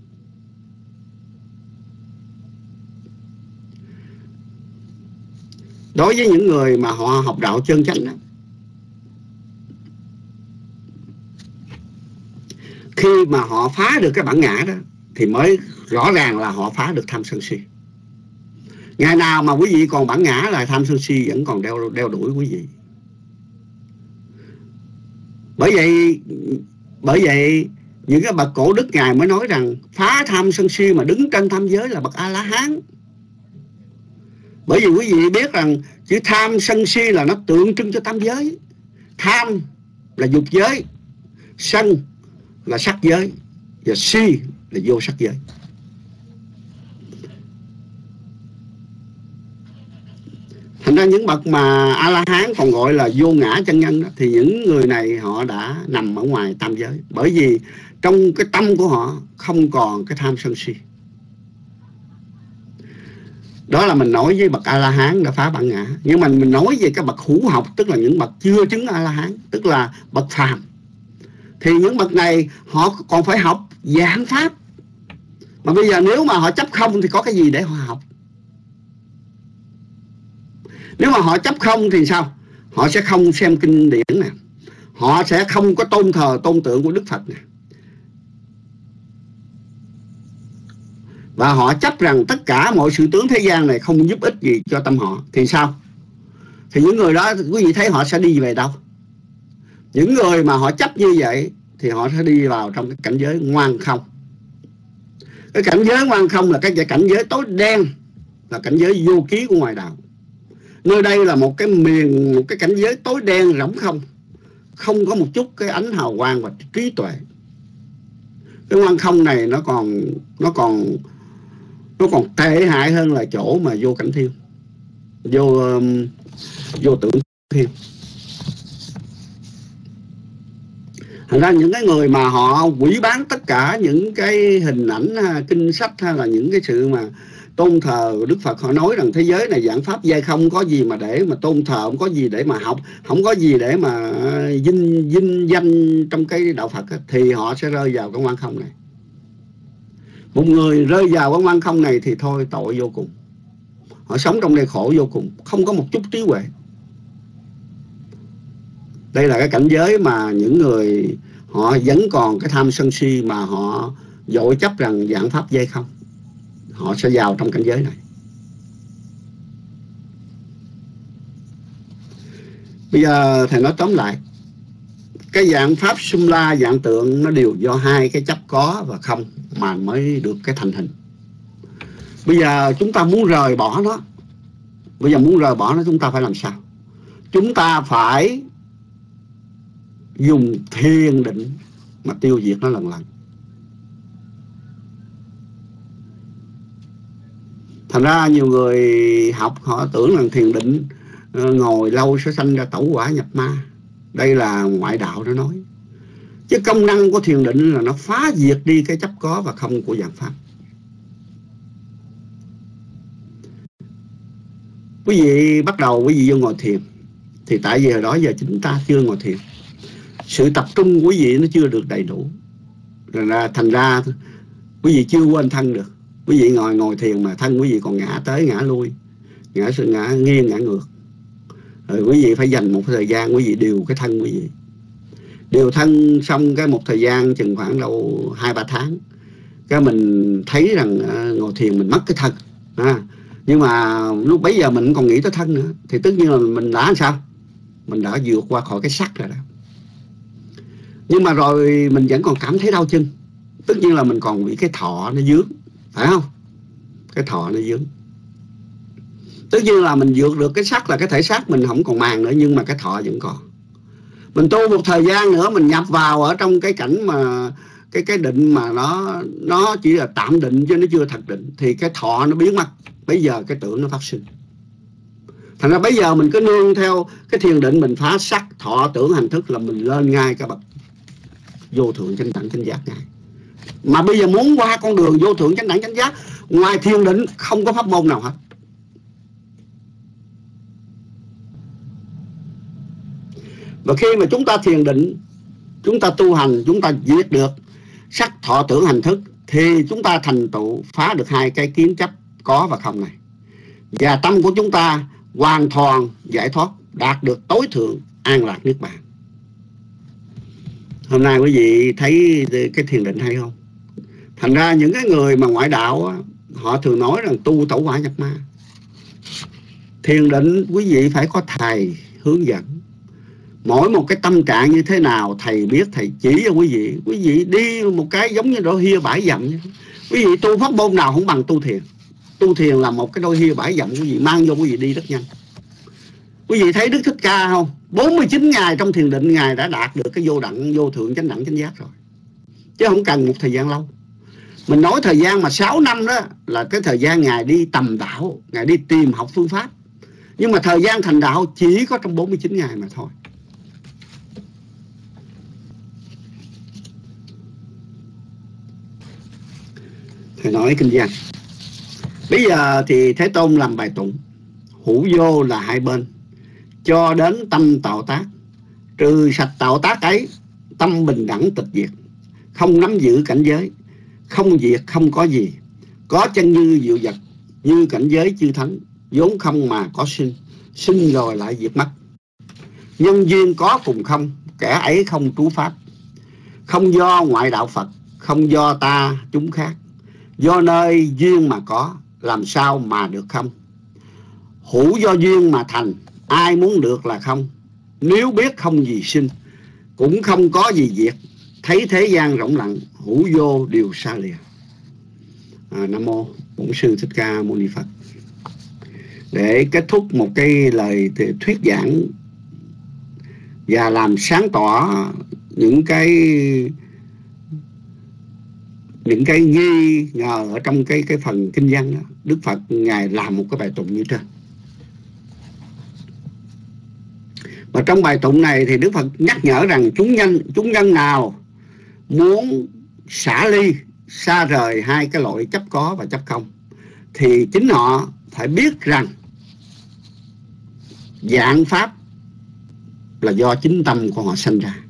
Đối với những người mà họ học đạo chân chánh đó, khi mà họ phá được cái bản ngã đó thì mới rõ ràng là họ phá được tham sân si. Ngày nào mà quý vị còn bản ngã là tham sân si vẫn còn đeo, đeo đuổi quý vị. Bởi vậy Bởi vậy những cái bậc cổ đức Ngài mới nói rằng phá tham sân si mà đứng trên tham giới là bậc A-la-hán. Bởi vì quý vị biết rằng chữ tham sân si là nó tượng trưng cho tam giới. Tham là dục giới, sân là sắc giới, và si là vô sắc giới. Thành ra những bậc mà A-la-hán còn gọi là vô ngã chân nhân đó, thì những người này họ đã nằm ở ngoài tam giới. Bởi vì trong cái tâm của họ không còn cái tham sân si. Đó là mình nói với bậc A-la-hán đã phá bản ngã. Nhưng mà mình nói về các bậc hữu học, tức là những bậc chưa chứng A-la-hán, tức là bậc phàm, thì những bậc này họ còn phải học vạn pháp. Mà bây giờ nếu mà họ chấp không thì có cái gì để họ học? Nếu mà họ chấp không thì sao? Họ sẽ không xem kinh điển nè, họ sẽ không có tôn thờ tôn tượng của Đức Phật nè, và họ chấp rằng tất cả mọi sự tướng thế gian này không giúp ích gì cho tâm họ, thì sao? Thì những người đó quý vị thấy họ sẽ đi về đâu? Những người mà họ chấp như vậy thì họ sẽ đi vào trong cái cảnh giới ngoan không. Cái cảnh giới ngoan không là cái cảnh giới tối đen, là cảnh giới vô ký của ngoài đạo. Nơi đây là một cái miền, một cái cảnh giới tối đen rỗng không, không có một chút cái ánh hào quang và trí tuệ. Cái ngoan không này nó còn nó còn nó còn tệ hại hơn là chỗ mà vô cảnh thiên, vô um, vô tưởng thiên. Thành ra những cái người mà họ quỷ bán tất cả những cái hình ảnh kinh sách hay là những cái sự mà tôn thờ Đức Phật, họ nói rằng thế giới này vạn pháp giai không có gì mà để mà tôn thờ, không có gì để mà học, không có gì để mà vinh vinh danh trong cái đạo Phật, thì họ sẽ rơi vào cái ngoan không này. Một người rơi vào cái ngoan không này thì thôi tội vô cùng. Họ sống trong đây khổ vô cùng, không có một chút trí huệ. Đây là cái cảnh giới mà những người họ vẫn còn cái tham sân si mà họ dội chấp rằng vạn pháp giai không, họ sẽ vào trong cảnh giới này. Bây giờ thầy nói tóm lại, cái dạng pháp sum la, dạng tượng nó đều do hai cái chấp có và không mà mới được cái thành hình. Bây giờ chúng ta muốn rời bỏ nó, bây giờ muốn rời bỏ nó chúng ta phải làm sao? Chúng ta phải dùng thiền định mà tiêu diệt nó lần lần. Thành ra nhiều người học họ tưởng rằng thiền định ngồi lâu sẽ sanh ra tẩu hỏa nhập ma. Đây là ngoại đạo nó nói. Chứ công năng của thiền định là nó phá diệt đi cái chấp có và không của dạng pháp. Quý vị bắt đầu quý vị vô ngồi thiền, thì tại vì hồi đó giờ chúng ta chưa ngồi thiền, sự tập trung của quý vị nó chưa được đầy đủ, là thành ra quý vị chưa quên thân được. Quý vị ngồi ngồi thiền mà thân quý vị còn ngã tới ngã lui, ngã sự ngã nghiêng ngã ngược. Rồi quý vị phải dành một thời gian quý vị điều cái thân quý vị. Điều thân xong cái một thời gian chừng khoảng đâu hai ba tháng, cái mình thấy rằng uh, ngồi thiền mình mất cái thân. À, nhưng mà lúc bấy giờ mình không còn nghĩ tới thân nữa, thì tất nhiên là mình đã làm sao? Mình đã vượt qua khỏi cái sắc rồi đó. Nhưng mà rồi mình vẫn còn cảm thấy đau chân. Tất nhiên là mình còn bị cái thọ nó dướng, phải không? Cái thọ nó dướng. Tất nhiên là mình vượt được cái sắc là cái thể xác mình không còn màng nữa, nhưng mà cái thọ vẫn còn. Mình tu một thời gian nữa mình nhập vào ở trong cái cảnh mà cái cái định mà nó nó chỉ là tạm định chứ nó chưa thật định, thì cái thọ nó biến mất. Bây giờ cái tưởng nó phát sinh. Thành ra bây giờ mình cứ nương theo cái thiền định, mình phá sắc thọ tưởng hành thức là mình lên ngay cái bậc vô thượng chánh đẳng chánh giác ngay. Mà bây giờ muốn qua con đường vô thượng chánh đẳng chánh giác, ngoài thiền định không có pháp môn nào hết. Và khi mà chúng ta thiền định, chúng ta tu hành, chúng ta diệt được sắc thọ tưởng hành thức, thì chúng ta thành tựu phá được hai cái kiến chấp có và không này. Và tâm của chúng ta hoàn toàn giải thoát, đạt được tối thượng an lạc niết bàn. Hôm nay quý vị thấy cái thiền định hay không? Thành ra những cái người mà ngoại đạo á, họ thường nói rằng tu tẩu hỏa nhập ma. Thiền định quý vị phải có thầy hướng dẫn. Mỗi một cái tâm trạng như thế nào thầy biết, thầy chỉ cho quý vị. Quý vị đi một cái giống như đôi hia bãi dặm. Quý vị tu pháp môn nào không bằng tu thiền. Tu thiền là một cái đôi hia bãi dặm, quý vị mang vô quý vị đi rất nhanh. Quý vị thấy Đức Thích Ca không? bốn mươi chín ngày trong thiền định Ngài đã đạt được cái vô đẳng, vô thượng chánh đẳng chánh giác rồi. Chứ không cần một thời gian lâu. Mình nói thời gian mà sáu năm đó là cái thời gian Ngài đi tầm đạo, Ngài đi tìm học phương pháp. Nhưng mà thời gian thành đạo chỉ có trong bốn mươi chín ngày mà thôi. Thầy nói kinh văn. Bây giờ thì Thế Tôn làm bài tụng. Hữu vô là hai bên, cho đến tâm tạo tác. Trừ sạch tạo tác ấy, tâm bình đẳng tịch diệt. Không nắm giữ cảnh giới, không diệt không có gì. Có chân như diệu vật, như cảnh giới chư thánh. vốn không mà có sinh, sinh rồi lại diệt mất. Nhân duyên có cùng không, kẻ ấy không trú pháp. Không do ngoại đạo Phật, không do ta chúng khác. Do nơi duyên mà có, làm sao mà được không? Hữu do duyên mà thành, ai muốn được là không. Nếu biết không gì sinh, cũng không có gì diệt. Thấy thế gian rộng lặng, hữu vô đều xa lìa. à, Nam mô Bổn Sư Thích Ca Mâu Ni Phật. Để kết thúc một cái lời thuyết giảng và làm sáng tỏ những cái những cái nghi ngờ ở trong cái cái phần kinh văn đó, Đức Phật Ngài làm một cái bài tụng như trên. Và trong bài tụng này thì Đức Phật nhắc nhở rằng chúng nhân chúng nhân nào muốn xả ly, xa rời hai cái loại chấp có và chấp không, thì chính họ phải biết rằng dạng pháp là do chính tâm của họ sanh ra.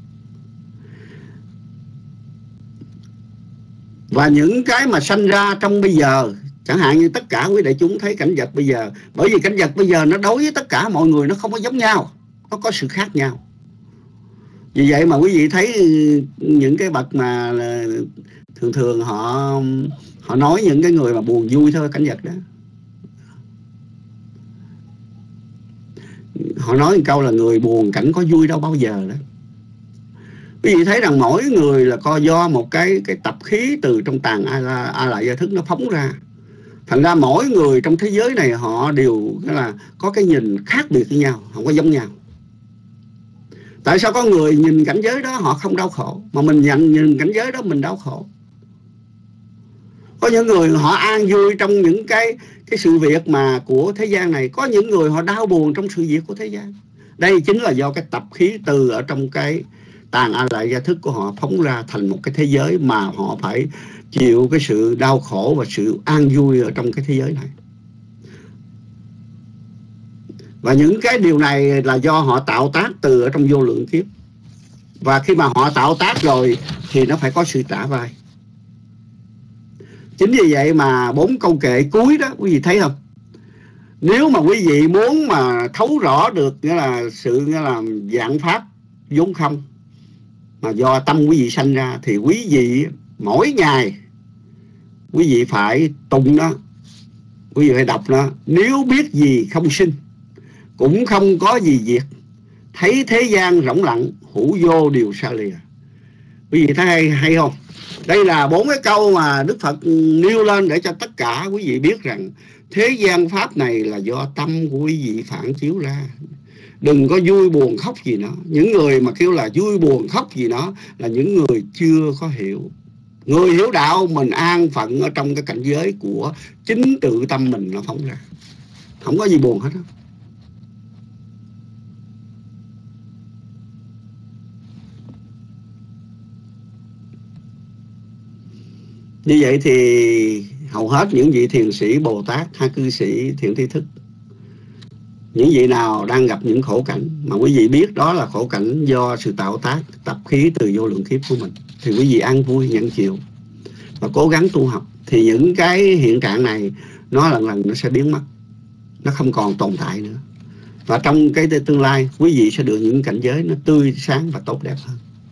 Và những cái mà sanh ra trong bây giờ, chẳng hạn như tất cả quý đại chúng thấy cảnh vật bây giờ, bởi vì cảnh vật bây giờ nó đối với tất cả mọi người nó không có giống nhau, nó có sự khác nhau. Vì vậy mà quý vị thấy những cái bậc mà thường thường họ họ nói những cái người mà buồn vui thôi cảnh vật đó. họ nói một câu là người buồn cảnh có vui đâu bao giờ đó. Quý vị thấy rằng mỗi người là có do một cái cái tập khí từ trong tàn a, a lại gia thức nó phóng ra. Thành ra mỗi người trong thế giới này họ đều là có cái nhìn khác biệt với nhau, không có giống nhau. Tại sao có người nhìn cảnh giới đó họ không đau khổ, mà mình nhận nhìn cảnh giới đó mình đau khổ? Có những người họ an vui trong những cái cái sự việc mà của thế gian này, có những người họ đau buồn trong sự việc của thế gian. Đây chính là do cái tập khí từ ở trong cái tàn a lại gia thức của họ phóng ra thành một cái thế giới mà họ phải chịu cái sự đau khổ và sự an vui ở trong cái thế giới này. Và những cái điều này là do họ tạo tác từ ở trong vô lượng kiếp. Và khi mà họ tạo tác rồi thì nó phải có sự trả vai. Chính vì vậy mà bốn câu kệ cuối đó, quý vị thấy không? Nếu mà quý vị muốn mà thấu rõ được nghĩa là sự nghĩa là vạn pháp vốn không mà do tâm quý vị sanh ra, thì quý vị mỗi ngày quý vị phải tụng nó, quý vị phải đọc nó. Nếu biết gì không sinh, cũng không có gì diệt, thấy thế gian rỗng lặng, hữu vô điều xa lìa. Quý vị thấy hay, hay không? Đây là bốn cái câu mà Đức Phật nêu lên để cho tất cả quý vị biết rằng thế gian pháp này là do tâm của quý vị phản chiếu ra. Đừng có vui buồn khóc gì nó. Những người mà kêu là vui buồn khóc gì nó là những người chưa có hiểu. Người hiểu đạo mình an phận ở trong cái cảnh giới của chính tự tâm mình nó phóng ra. Không có gì buồn hết đó. Như vậy thì hầu hết những vị thiền sĩ Bồ Tát hay cư sĩ thiện tri thức, những vị nào đang gặp những khổ cảnh mà quý vị biết đó là khổ cảnh do sự tạo tác tập khí từ vô lượng kiếp của mình, thì quý vị an vui nhận chịu và cố gắng tu học, thì những cái hiện trạng này nó lần lần nó sẽ biến mất, nó không còn tồn tại nữa. Và trong cái tương lai quý vị sẽ được những cảnh giới nó tươi sáng và tốt đẹp hơn.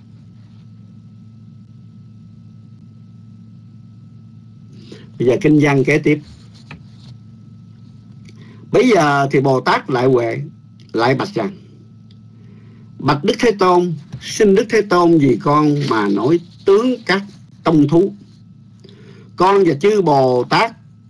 Bây giờ kinh văn kế tiếp. Bây giờ thì Bồ Tát lại huệ lại bạch rằng: bạch Đức Thế Tôn, xin Đức Thế Tôn vì con mà nói tướng các tông thú. Con và chư Bồ Tát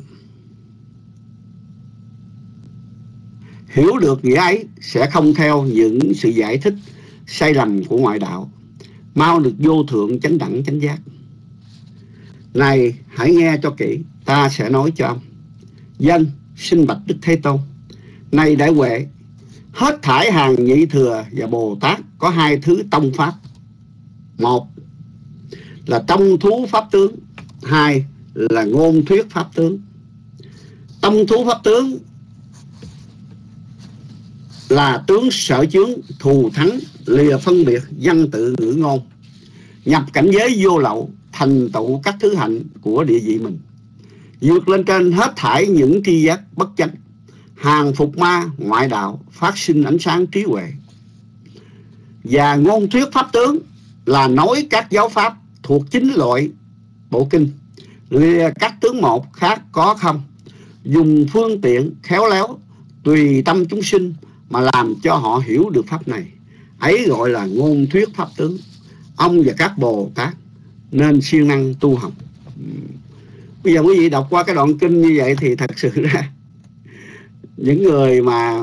hiểu được nghĩa ấy sẽ không theo những sự giải thích sai lầm của ngoại đạo, mau được vô thượng chánh đẳng chánh giác. Này hãy nghe cho kỹ, ta sẽ nói cho ông. Dân xin bạch Đức Thế Tôn. Này đại huệ, hết thải hàng nhị thừa và Bồ Tát có hai thứ tông pháp. Một là tông thú pháp tướng, hai là ngôn thuyết pháp tướng. Tông thú pháp tướng là tướng sở chướng, thù thắng, lìa phân biệt, văn tự ngữ ngôn, nhập cảnh giới vô lậu, thành tựu các thứ hạnh của địa vị mình, vượt lên trên hết thảy những tri giác bất chánh, hàng phục ma ngoại đạo, phát sinh ánh sáng trí huệ. Và ngôn thuyết pháp tướng là nói các giáo pháp thuộc chính loại bộ kinh, lìa các tướng một khác có không, dùng phương tiện khéo léo tùy tâm chúng sinh mà làm cho họ hiểu được pháp này, ấy gọi là ngôn thuyết pháp tướng. Ông và các Bồ Tát nên siêng năng tu học. Bây giờ quý vị đọc qua cái đoạn kinh như vậy thì thật sự ra những người mà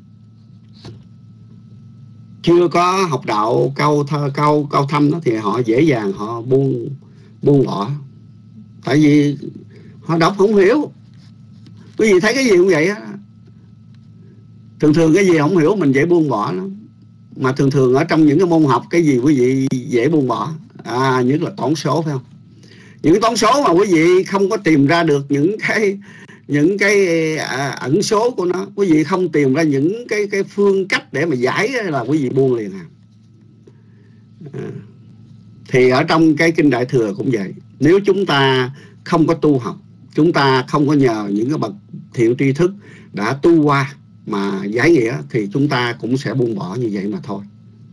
chưa có học đạo cao thơ, cao cao thâm đó, thì họ dễ dàng họ buông buông bỏ, tại vì họ đọc không hiểu. Quý vị thấy cái gì cũng vậy á, thường thường cái gì không hiểu mình dễ buông bỏ lắm. Mà thường thường ở trong những cái môn học cái gì quý vị dễ buông bỏ? À, nhất là toán số, phải không? Những toán số mà quý vị không có tìm ra được những cái những cái à, ẩn số của nó, quý vị không tìm ra những cái cái phương cách để mà giải là quý vị buông liền à. à. Thì ở trong cái kinh Đại Thừa cũng vậy. Nếu chúng ta không có tu học, chúng ta không có nhờ những cái bậc thiện tri thức đã tu qua mà giải nghĩa, thì chúng ta cũng sẽ buông bỏ như vậy mà thôi.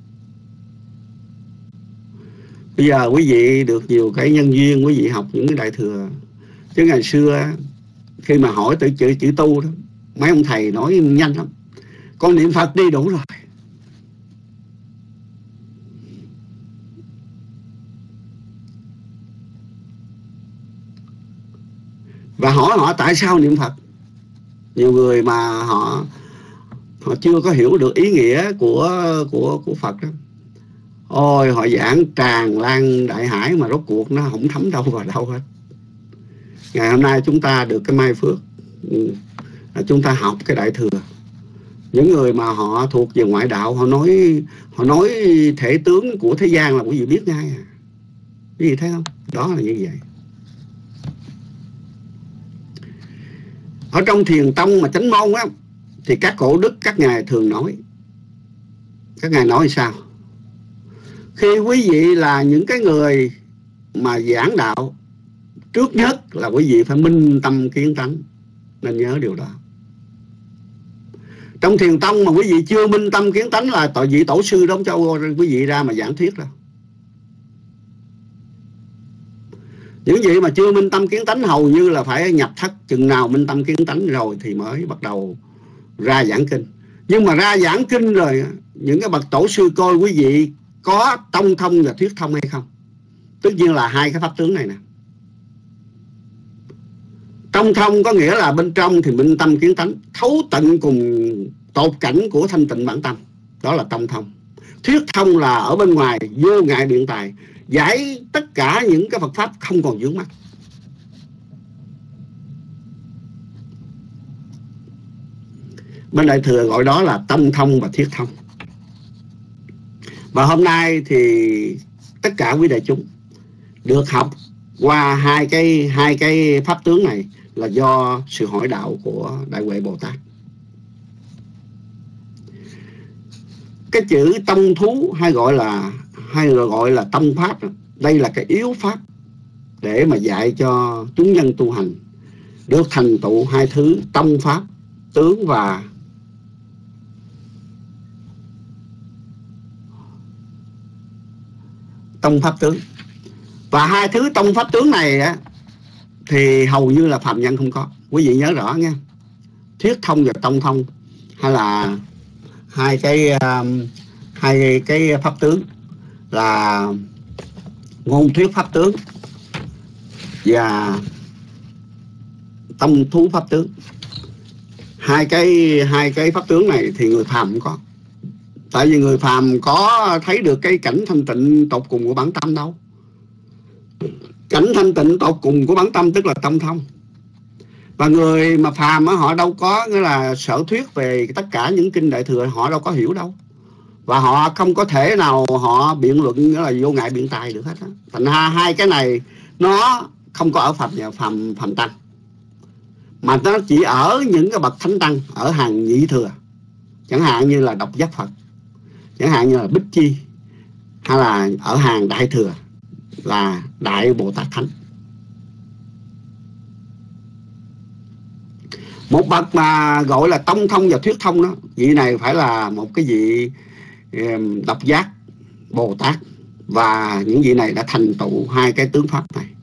Bây giờ quý vị được nhiều cái nhân duyên, quý vị học những cái Đại Thừa. Chứ ngày xưa khi mà hỏi từ chữ chữ tu đó, mấy ông thầy nói nhanh lắm. Con niệm Phật đi đủ rồi. Và hỏi họ tại sao niệm Phật. Nhiều người mà họ họ chưa có hiểu được ý nghĩa của của của Phật đó. Ôi, họ giảng tràn lan đại hải mà rốt cuộc nó không thấm đâu vào đâu hết. Ngày hôm nay chúng ta được cái may phước, chúng ta học cái Đại Thừa. Những người mà họ thuộc về ngoại đạo, họ nói họ nói thể tướng của thế gian là quý vị biết ngay à. Quý vị thấy không? Đó là như vậy. Ở trong thiền tông mà chánh môn á, thì các cổ đức các ngài thường nói. Các ngài nói sao? Khi quý vị là những cái người mà giảng đạo, trước nhất là quý vị phải minh tâm kiến tánh. Nên nhớ điều đó. Trong thiền tông mà quý vị chưa minh tâm kiến tánh là tội vị tổ sư đóng cho quý vị ra mà giảng thuyết đâu. Những vị mà chưa minh tâm kiến tánh hầu như là phải nhập thất. Chừng nào minh tâm kiến tánh rồi thì mới bắt đầu ra giảng kinh. Nhưng mà ra giảng kinh rồi, những cái bậc tổ sư coi quý vị có tông thông và thuyết thông hay không. Tất nhiên là hai cái pháp tướng này nè. Tông thông có nghĩa là bên trong thì minh tâm kiến tánh, thấu tận cùng tột cảnh của thanh tịnh bản tâm. Đó là tông thông. Thuyết thông là ở bên ngoài, vô ngại biện tài, giải tất cả những cái Phật pháp không còn vướng mắc. Bên Đại Thừa gọi đó là tông thông và thuyết thông. Và hôm nay thì tất cả quý đại chúng được học qua hai cái hai cái pháp tướng này là do sự hỏi đạo của Đại Huệ Bồ Tát. Cái chữ tông thú hay gọi là hay là gọi là tông pháp, đây là cái yếu pháp để mà dạy cho chúng nhân tu hành được thành tựu hai thứ tông pháp tướng và tông pháp tướng. Và hai thứ tông pháp tướng này á, thì hầu như là phàm nhân không có. Quý vị nhớ rõ nha. Thuyết thông và tông thông hay là hai cái um, hai cái pháp tướng là ngôn thuyết pháp tướng và tông thú pháp tướng. Hai cái hai cái pháp tướng này thì người phàm không có. Tại vì người phàm có thấy được cái cảnh thanh tịnh tột cùng của bản tâm đâu. Cảnh thanh tịnh tột cùng của bản tâm tức là tông thông. Và người mà phàm á, họ đâu có nghĩa là sở thuyết về tất cả những kinh Đại Thừa, họ đâu có hiểu đâu. Và họ không có thể nào họ biện luận nghĩa là vô ngại biện tài được hết á. Thành ra hai cái này nó không có ở phàm phàm phàm tăng, mà nó chỉ ở những cái bậc thánh tăng ở hàng nhị thừa, chẳng hạn như là độc giác Phật, chẳng hạn như là Bích Chi, hay là ở hàng đại thừa là Đại Bồ Tát Thánh. Một bậc mà gọi là tông thông và thuyết thông đó, vị này phải là một cái vị độc giác Bồ Tát, và những vị này đã thành tựu hai cái tướng pháp này.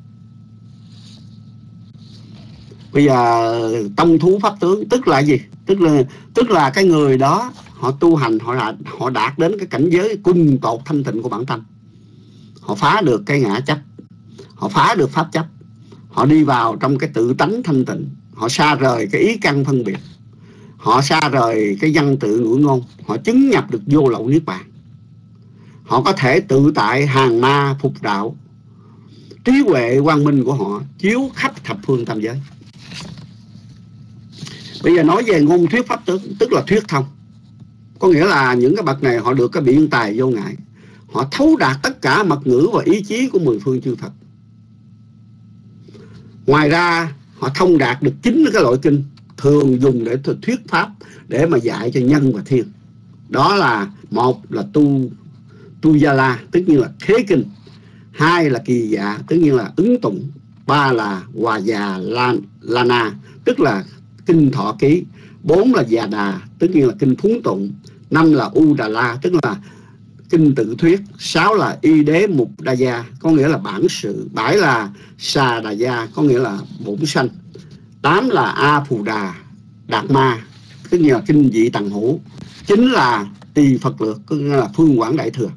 Bây giờ tông thú pháp tướng tức là gì? Tức là tức là cái người đó họ tu hành, họ đạt, họ đạt đến cái cảnh giới cùng tột thanh tịnh của bản thân. Họ phá được cái ngã chấp, họ phá được pháp chấp, họ đi vào trong cái tự tánh thanh tịnh, họ xa rời cái ý căn phân biệt, họ xa rời cái văn tự ngữ ngôn, họ chứng nhập được vô lậu niết bàn. Họ có thể tự tại hàng ma phục đạo, trí huệ quang minh của họ chiếu khắp thập phương tam giới. Bây giờ nói về ngôn thuyết pháp tướng, tức là thuyết thông. Có nghĩa là những cái bậc này họ được cái biện tài vô ngại, họ thấu đạt tất cả mật ngữ và ý chí của mười phương chư Phật. Ngoài ra họ thông đạt được chính cái loại kinh thường dùng để thuyết pháp, để mà dạy cho nhân và thiên. Đó là một là tu tu gia la, tất nhiên là khế kinh; hai là kỳ dạ, tất nhiên là ứng tụng; ba là hòa già lan lana, tức là kinh thọ ký; bốn là già đà, tất nhiên là kinh phúng tụng; năm là u đà la, tức là kinh tự thuyết; sáu là y đế mục đa gia, có nghĩa là bản sự; bảy là xà đà gia, có nghĩa là bổn sanh; tám là a phù đà đạt ma, tức là kinh dị tầng hữu; chính là Tỳ Phật Lược, có nghĩa là Phương Quảng Đại Thừa.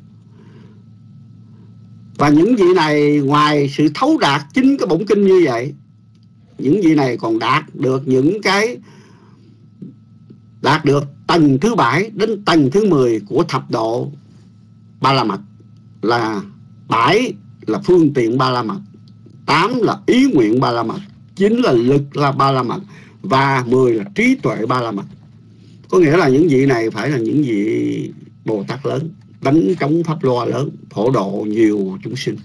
Và những vị này ngoài sự thấu đạt chính cái bổn kinh như vậy, những vị này còn đạt được những cái đạt được tầng thứ bảy đến tầng thứ mười của thập độ Ba La Mật. Là bảy là phương tiện Ba La Mật, tám là ý nguyện Ba La Mật, chín là lực là Ba La Mật, và mười là trí tuệ Ba La Mật. Có nghĩa là những vị này phải là những vị Bồ Tát lớn, đánh trống pháp loa lớn, phổ độ nhiều chúng sinh.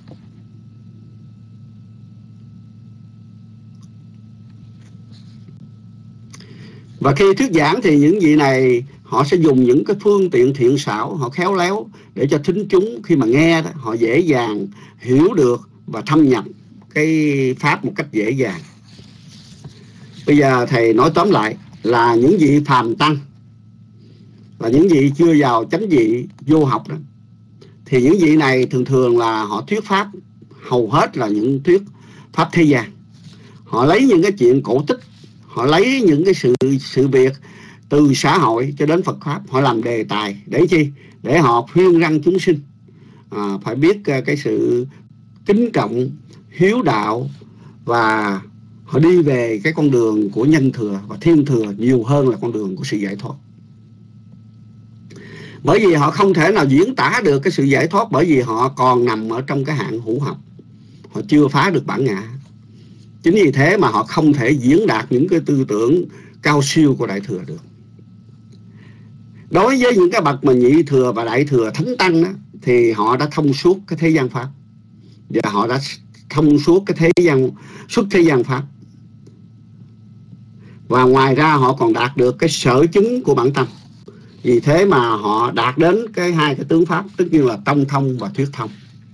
Và khi thuyết giảng thì những vị này họ sẽ dùng những cái phương tiện thiện xảo, họ khéo léo để cho thính chúng khi mà nghe đó, họ dễ dàng hiểu được và thâm nhập cái pháp một cách dễ dàng. Bây giờ thầy nói tóm lại là những vị phàm tăng, là những vị chưa vào chánh vị vô học đó, thì những vị này thường thường là họ thuyết pháp hầu hết là những thuyết pháp thế gian. Họ lấy những cái chuyện cổ tích, họ lấy những cái sự sự việc từ xã hội cho đến Phật pháp, họ làm đề tài để chi? Để họ khuyên răn chúng sinh à, phải biết cái sự kính trọng, hiếu đạo, và họ đi về cái con đường của nhân thừa và thiên thừa nhiều hơn là con đường của sự giải thoát. Bởi vì họ không thể nào diễn tả được cái sự giải thoát, bởi vì họ còn nằm ở trong cái hạng hữu học, họ chưa phá được bản ngã. Chính vì thế mà họ không thể diễn đạt những cái tư tưởng cao siêu của Đại Thừa được. Đối với những cái bậc mà nhị thừa và đại thừa thánh tăng đó, thì họ đã thông suốt cái thế gian pháp, và họ đã thông suốt cái thế gian xuất thế gian pháp. Và ngoài ra họ còn đạt được cái sở chứng của bản tâm. Vì thế mà họ đạt đến cái hai cái tướng pháp, tất nhiên là tông thông và thuyết thông.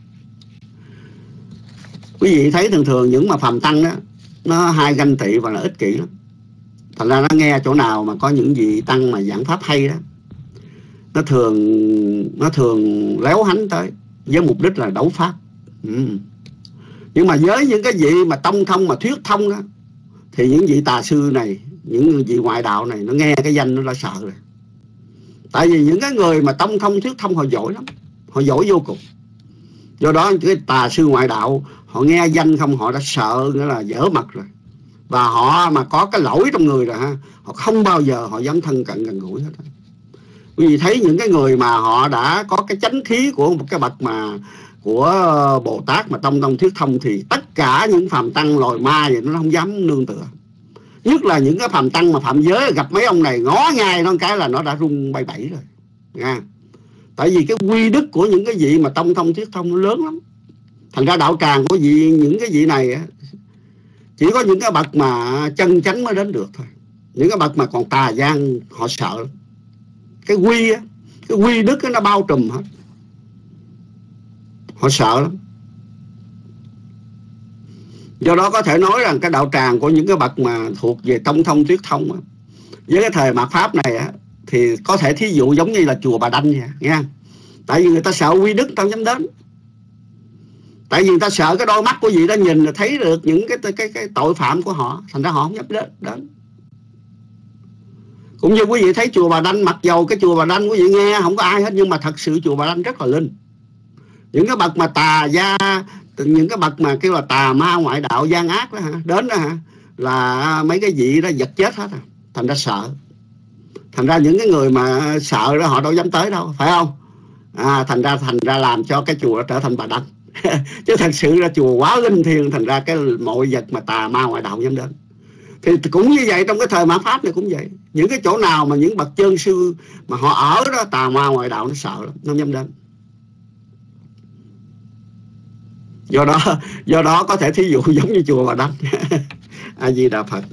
Quý vị thấy thường thường những mà phàm tăng đó, nó hay ganh tị và là ích kỷ lắm. Thành ra nó nghe chỗ nào mà có những vị tăng mà giảng pháp hay đó, nó thường nó thường léo hánh tới với mục đích là đấu pháp. ừ. Nhưng mà với những cái vị mà tông thông mà thuyết thông đó, thì những vị tà sư này, những vị ngoại đạo này, nó nghe cái danh nó đã sợ rồi. Tại vì những cái người mà tông thông thuyết thông họ giỏi lắm, họ giỏi vô cùng. Do đó cái tà sư ngoại đạo họ nghe danh không họ đã sợ, nghĩa là dở mặt rồi. Và họ mà có cái lỗi trong người rồi ha, họ không bao giờ họ dám thân cận gần gũi hết. Quý vị thấy những cái người mà họ đã có cái chánh khí của một cái bậc mà của Bồ Tát mà tông thông thuyết thông, thì tất cả những phàm tăng loài ma vậy nó không dám nương tựa. Nhất là những cái phàm tăng mà phạm giới, gặp mấy ông này ngó ngay nó cái là nó đã rung bay bẩy rồi nha. Tại vì cái quy đức của những cái vị mà tông thông thuyết thông nó lớn lắm. Thành ra đạo tràng của vị những cái vị này á, chỉ có những cái bậc mà chân chánh mới đến được thôi. Những cái bậc mà còn tà gian họ sợ lắm. Cái quy á, cái quy đức á, nó bao trùm hết, họ sợ lắm. Do đó có thể nói rằng cái đạo tràng của những cái bậc mà thuộc về tông thông thuyết thông á, với cái thời mạt pháp này á, thì có thể thí dụ giống như là chùa Bà Đanh vậy nha. Tại vì người ta sợ quy đức, tao dám đến. Tại vì người ta sợ cái đôi mắt của vị đó nhìn là thấy được những cái cái cái tội phạm của họ, thành ra họ không dám đến đến. Cũng như quý vị thấy chùa Bà Đanh, mặc dầu cái chùa Bà Đanh quý vị nghe không có ai hết, nhưng mà thật sự chùa Bà Đanh rất là linh. Những cái bậc mà tà gia, những cái bậc mà kêu là tà ma ngoại đạo gian ác đó hả, đến đó hả, là mấy cái vị đó giật chết hết à. Thành ra sợ. Thành ra những cái người mà sợ đó họ đâu dám tới đâu, phải không? À, thành ra thành ra làm cho cái chùa đó trở thành Bà Đanh. Chứ thật sự là chùa quá linh thiêng, thành ra cái mọi vật mà tà ma ngoại đạo dám đến. Thì cũng như vậy, trong cái thời mạt pháp này cũng vậy. Những cái chỗ nào mà những bậc chân sư mà họ ở đó, tà ma ngoại đạo nó sợ lắm, nó không dám đến. Do đó do đó có thể thí dụ giống như chùa Bà Đanh. A Di Đà Phật.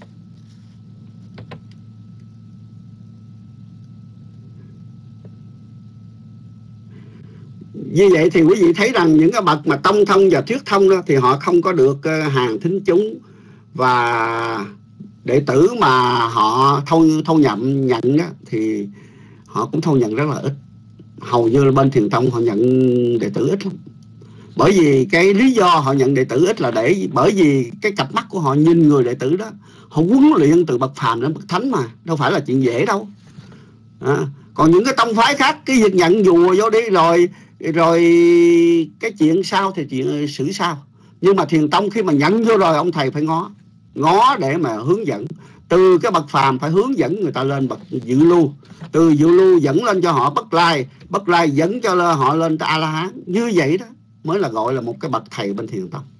Như vậy thì quý vị thấy rằng những cái bậc mà tông thông và thuyết thông đó, thì họ không có được hàng thính chúng và đệ tử mà họ thâu thâu nhậm nhận đó, thì họ cũng thâu nhận rất là ít. Hầu như là bên Thiền Tông họ nhận đệ tử ít lắm. Bởi vì cái lý do họ nhận đệ tử ít là để bởi vì cái cặp mắt của họ nhìn người đệ tử đó, họ huấn luyện từ bậc phàm đến bậc thánh mà, đâu phải là chuyện dễ đâu. À, Còn những cái tông phái khác cái việc nhận dùa vô đi rồi rồi cái chuyện sau thì chuyện xử sau. Nhưng mà Thiền tông khi mà nhận vô rồi, ông thầy phải ngó ngó để mà hướng dẫn. Từ cái bậc phàm phải hướng dẫn người ta lên bậc dự lưu, từ dự lưu dẫn lên cho họ bất lai, bất lai dẫn cho họ lên tới A La Hán. Như vậy đó mới là gọi là một cái bậc thầy bên Thiền tông.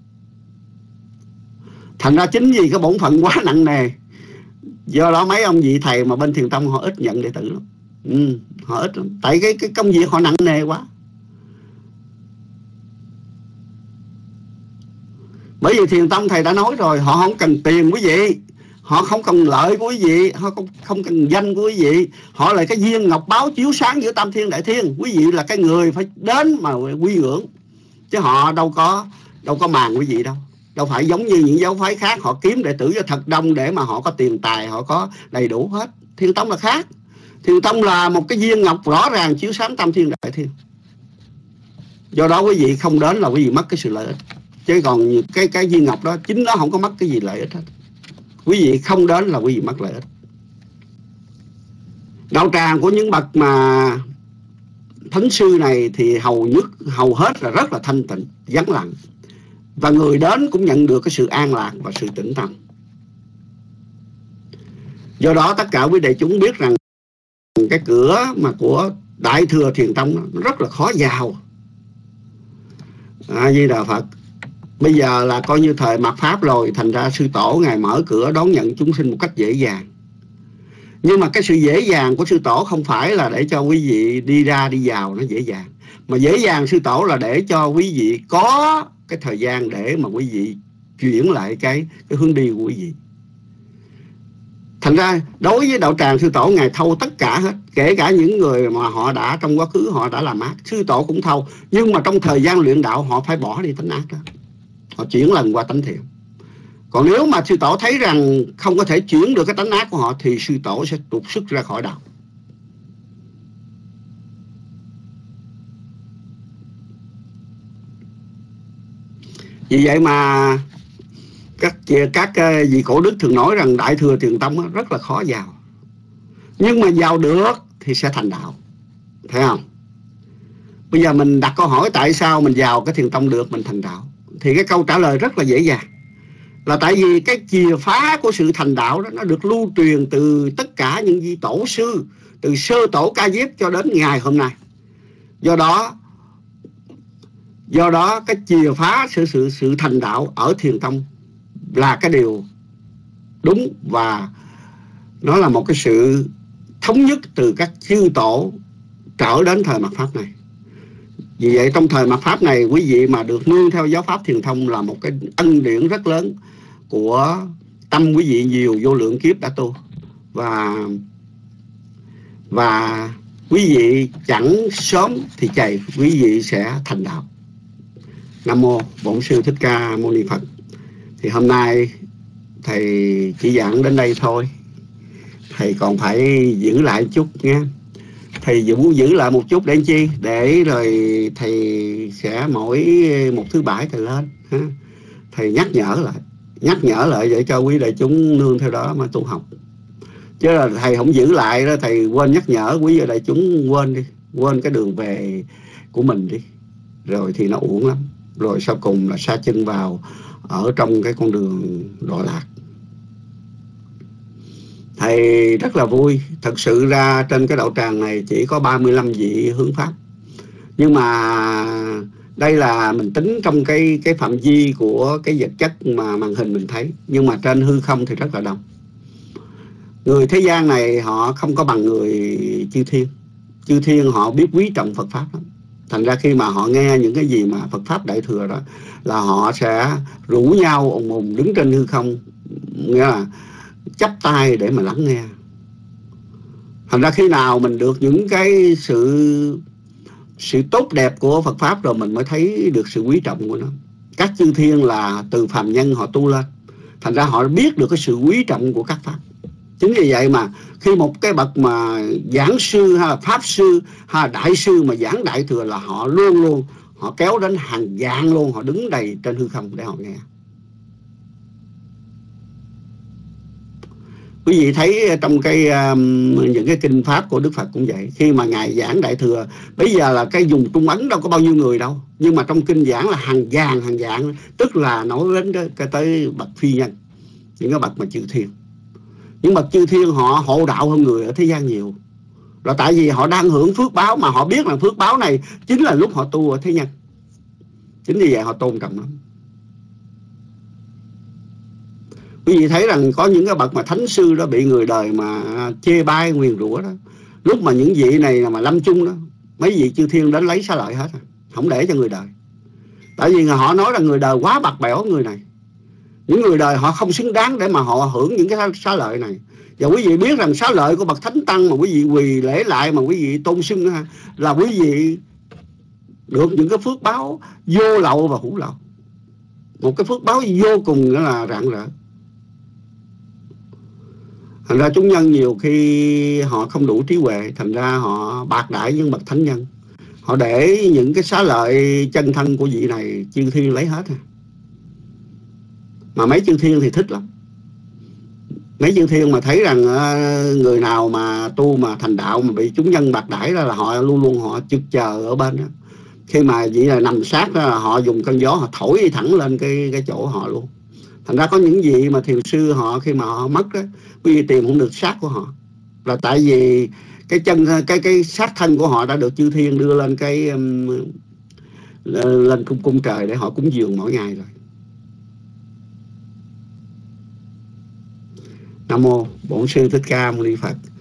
Thành ra chính vì cái bổn phận quá nặng nề, do đó mấy ông vị thầy mà bên Thiền tông họ ít nhận đệ tử lắm. Ừ, họ ít lắm. Tại cái, cái công việc họ nặng nề quá. Bởi vì Thiền tông thầy đã nói rồi, họ không cần tiền quý vị, họ không cần lợi của quý vị, họ không, không cần danh của quý vị. Họ là cái viên ngọc báo chiếu sáng giữa tam thiên đại thiên. Quý vị là cái người phải đến mà quy ngưỡng, chứ họ đâu có đâu có màng quý vị đâu. Đâu phải giống như những giáo phái khác, họ kiếm đệ tử cho thật đông để mà họ có tiền tài, họ có đầy đủ hết. Thiền tông là khác. Thiền tông là một cái viên ngọc rõ ràng chiếu sáng tam thiên đại thiên. Do đó quý vị không đến là quý vị mất cái sự lợi ích. Chứ còn cái cái viên ngọc đó chính nó không có mất cái gì lợi ích hết. Quý vị không đến là quý vị mất lợi ích. Đạo tràng của những bậc mà thánh sư này thì hầu nhất hầu hết là rất là thanh tịnh, vắng lặng, và người đến cũng nhận được cái sự an lạc và sự tĩnh tâm. Do đó tất cả quý đại chúng biết rằng cái cửa mà của Đại Thừa Thiền tông nó rất là khó vào. A Di Đà Phật. Bây giờ là coi như thời mạt Pháp rồi, thành ra sư tổ ngài mở cửa đón nhận chúng sinh một cách dễ dàng. Nhưng mà cái sự dễ dàng của sư tổ không phải là để cho quý vị đi ra đi vào nó dễ dàng, mà dễ dàng sư tổ là để cho quý vị có cái thời gian để mà quý vị chuyển lại cái cái hướng đi của quý vị. Thành ra đối với đạo tràng sư tổ ngài thâu tất cả hết, kể cả những người mà họ đã trong quá khứ họ đã làm ác, sư tổ cũng thâu. Nhưng mà trong thời gian luyện đạo họ phải bỏ đi tánh ác đó, họ chuyển lần qua tánh thiện. Còn nếu mà sư tổ thấy rằng không có thể chuyển được cái tánh ác của họ thì sư tổ sẽ trục xuất ra khỏi đạo. Vì vậy mà các các vị cổ đức thường nói rằng Đại Thừa Thiền tông rất là khó vào. Nhưng mà vào được thì sẽ thành đạo. Thấy không? Bây giờ mình đặt câu hỏi tại sao mình vào cái Thiền tông được, mình thành đạo, thì cái câu trả lời rất là dễ dàng. Là tại vì cái chìa phá của sự thành đạo đó nó được lưu truyền từ tất cả những vị tổ sư, từ sơ tổ Ca Diếp cho đến ngày hôm nay. Do đó Do đó cái chìa phá sự, sự, sự thành đạo ở Thiền tông là cái điều đúng, và nó là một cái sự thống nhất từ các chư tổ trở đến thời mạt Pháp này. Vì vậy trong thời mạt Pháp này, quý vị mà được nương theo giáo pháp Thiền tông là một cái ân điển rất lớn của tâm quý vị nhiều vô lượng kiếp đã tu. Và Và quý vị chẳng sớm thì chày quý vị sẽ thành đạo. Nam mô Bổn Sư Thích Ca Mâu Ni Phật. Thì hôm nay thầy chỉ giảng đến đây thôi. Thầy còn phải giữ lại chút nha. Thầy muốn giữ lại một chút để chi? Để rồi thầy sẽ mỗi một thứ bảy thầy lên ha. Thầy nhắc nhở lại, nhắc nhở lại để cho quý đại chúng nương theo đó mà tu học. Chứ là thầy không giữ lại đó, thầy quên nhắc nhở quý đại chúng, quên đi, quên cái đường về của mình đi, rồi thì nó uổng lắm. Rồi sau cùng là sa chân vào ở trong cái con đường đọa lạc. Thầy rất là vui. Thật sự ra trên cái đạo tràng này chỉ có ba mươi lăm vị hướng pháp. Nhưng mà đây là mình tính trong cái cái phạm vi của cái vật chất mà màn hình mình thấy. Nhưng mà trên hư không thì rất là đông. Người thế gian này họ không có bằng người chư thiên. Chư thiên họ biết quý trọng Phật Pháp lắm. Thành ra khi mà họ nghe những cái gì mà Phật Pháp Đại Thừa đó là họ sẽ rủ nhau ùng ùng đứng trên hư không, nghĩa là chắp tay để mà lắng nghe. Thành ra khi nào mình được những cái sự sự tốt đẹp của Phật Pháp rồi mình mới thấy được sự quý trọng của nó. Các chư thiên là từ phàm nhân họ tu lên, thành ra họ biết được cái sự quý trọng của các Pháp. Chính vì vậy mà khi một cái bậc mà giảng sư hay là Pháp sư hay là Đại sư mà giảng Đại Thừa là họ luôn luôn họ kéo đến hàng vạn luôn, họ đứng đầy trên hư không để họ nghe. Quý vị thấy trong cái um, những cái kinh pháp của Đức Phật cũng vậy. Khi mà Ngài giảng Đại Thừa, bây giờ là cái vùng Trung Ấn đâu có bao nhiêu người đâu, nhưng mà trong kinh giảng là hàng ngàn hàng vạn, tức là nói đến cái, cái tới bậc phi nhân, những cái bậc mà chư thiên. Những bậc chư thiên họ hộ đạo hơn người ở thế gian nhiều, là tại vì họ đang hưởng phước báo, mà họ biết là phước báo này chính là lúc họ tu ở thế nhân. Chính vì vậy họ tôn trọng lắm. Quý vị thấy rằng có những cái bậc mà thánh sư đó bị người đời mà chê bai nguyền rủa đó, lúc mà những vị này mà lâm chung đó, mấy vị chư thiên đến lấy xá lợi hết, không để cho người đời. Tại vì họ nói là người đời quá bạc bẽo người này, những người đời họ không xứng đáng để mà họ hưởng những cái xá lợi này. Và quý vị biết rằng xá lợi của bậc thánh tăng mà quý vị quỳ lễ lại, mà quý vị tôn xưng là quý vị được những cái phước báo vô lậu và hữu lậu, một cái phước báo vô cùng là rạng rỡ. Thành ra chúng nhân nhiều khi họ không đủ trí huệ, thành ra họ bạc đãi những bậc thánh nhân, họ để những cái xá lợi chân thân của vị này chư thiên lấy hết. Mà mấy chư thiên thì thích lắm. Mấy chư thiên mà thấy rằng người nào mà tu mà thành đạo mà bị chúng nhân bạc đãi ra là họ luôn luôn họ trực chờ ở bên đó. Khi mà vị này nằm sát đó là họ dùng cơn gió họ thổi thẳng lên cái cái chỗ họ luôn. Thành ra có những vị mà thiền sư họ khi mà họ mất đó, quý vị tìm không được xác của họ, là tại vì cái chân cái cái xác thân của họ đã được chư thiên đưa lên cái um, lên cung cung trời để họ cúng dường mỗi ngày rồi. Nam mô Bổn Sư Thích Ca Mâu Ni Phật.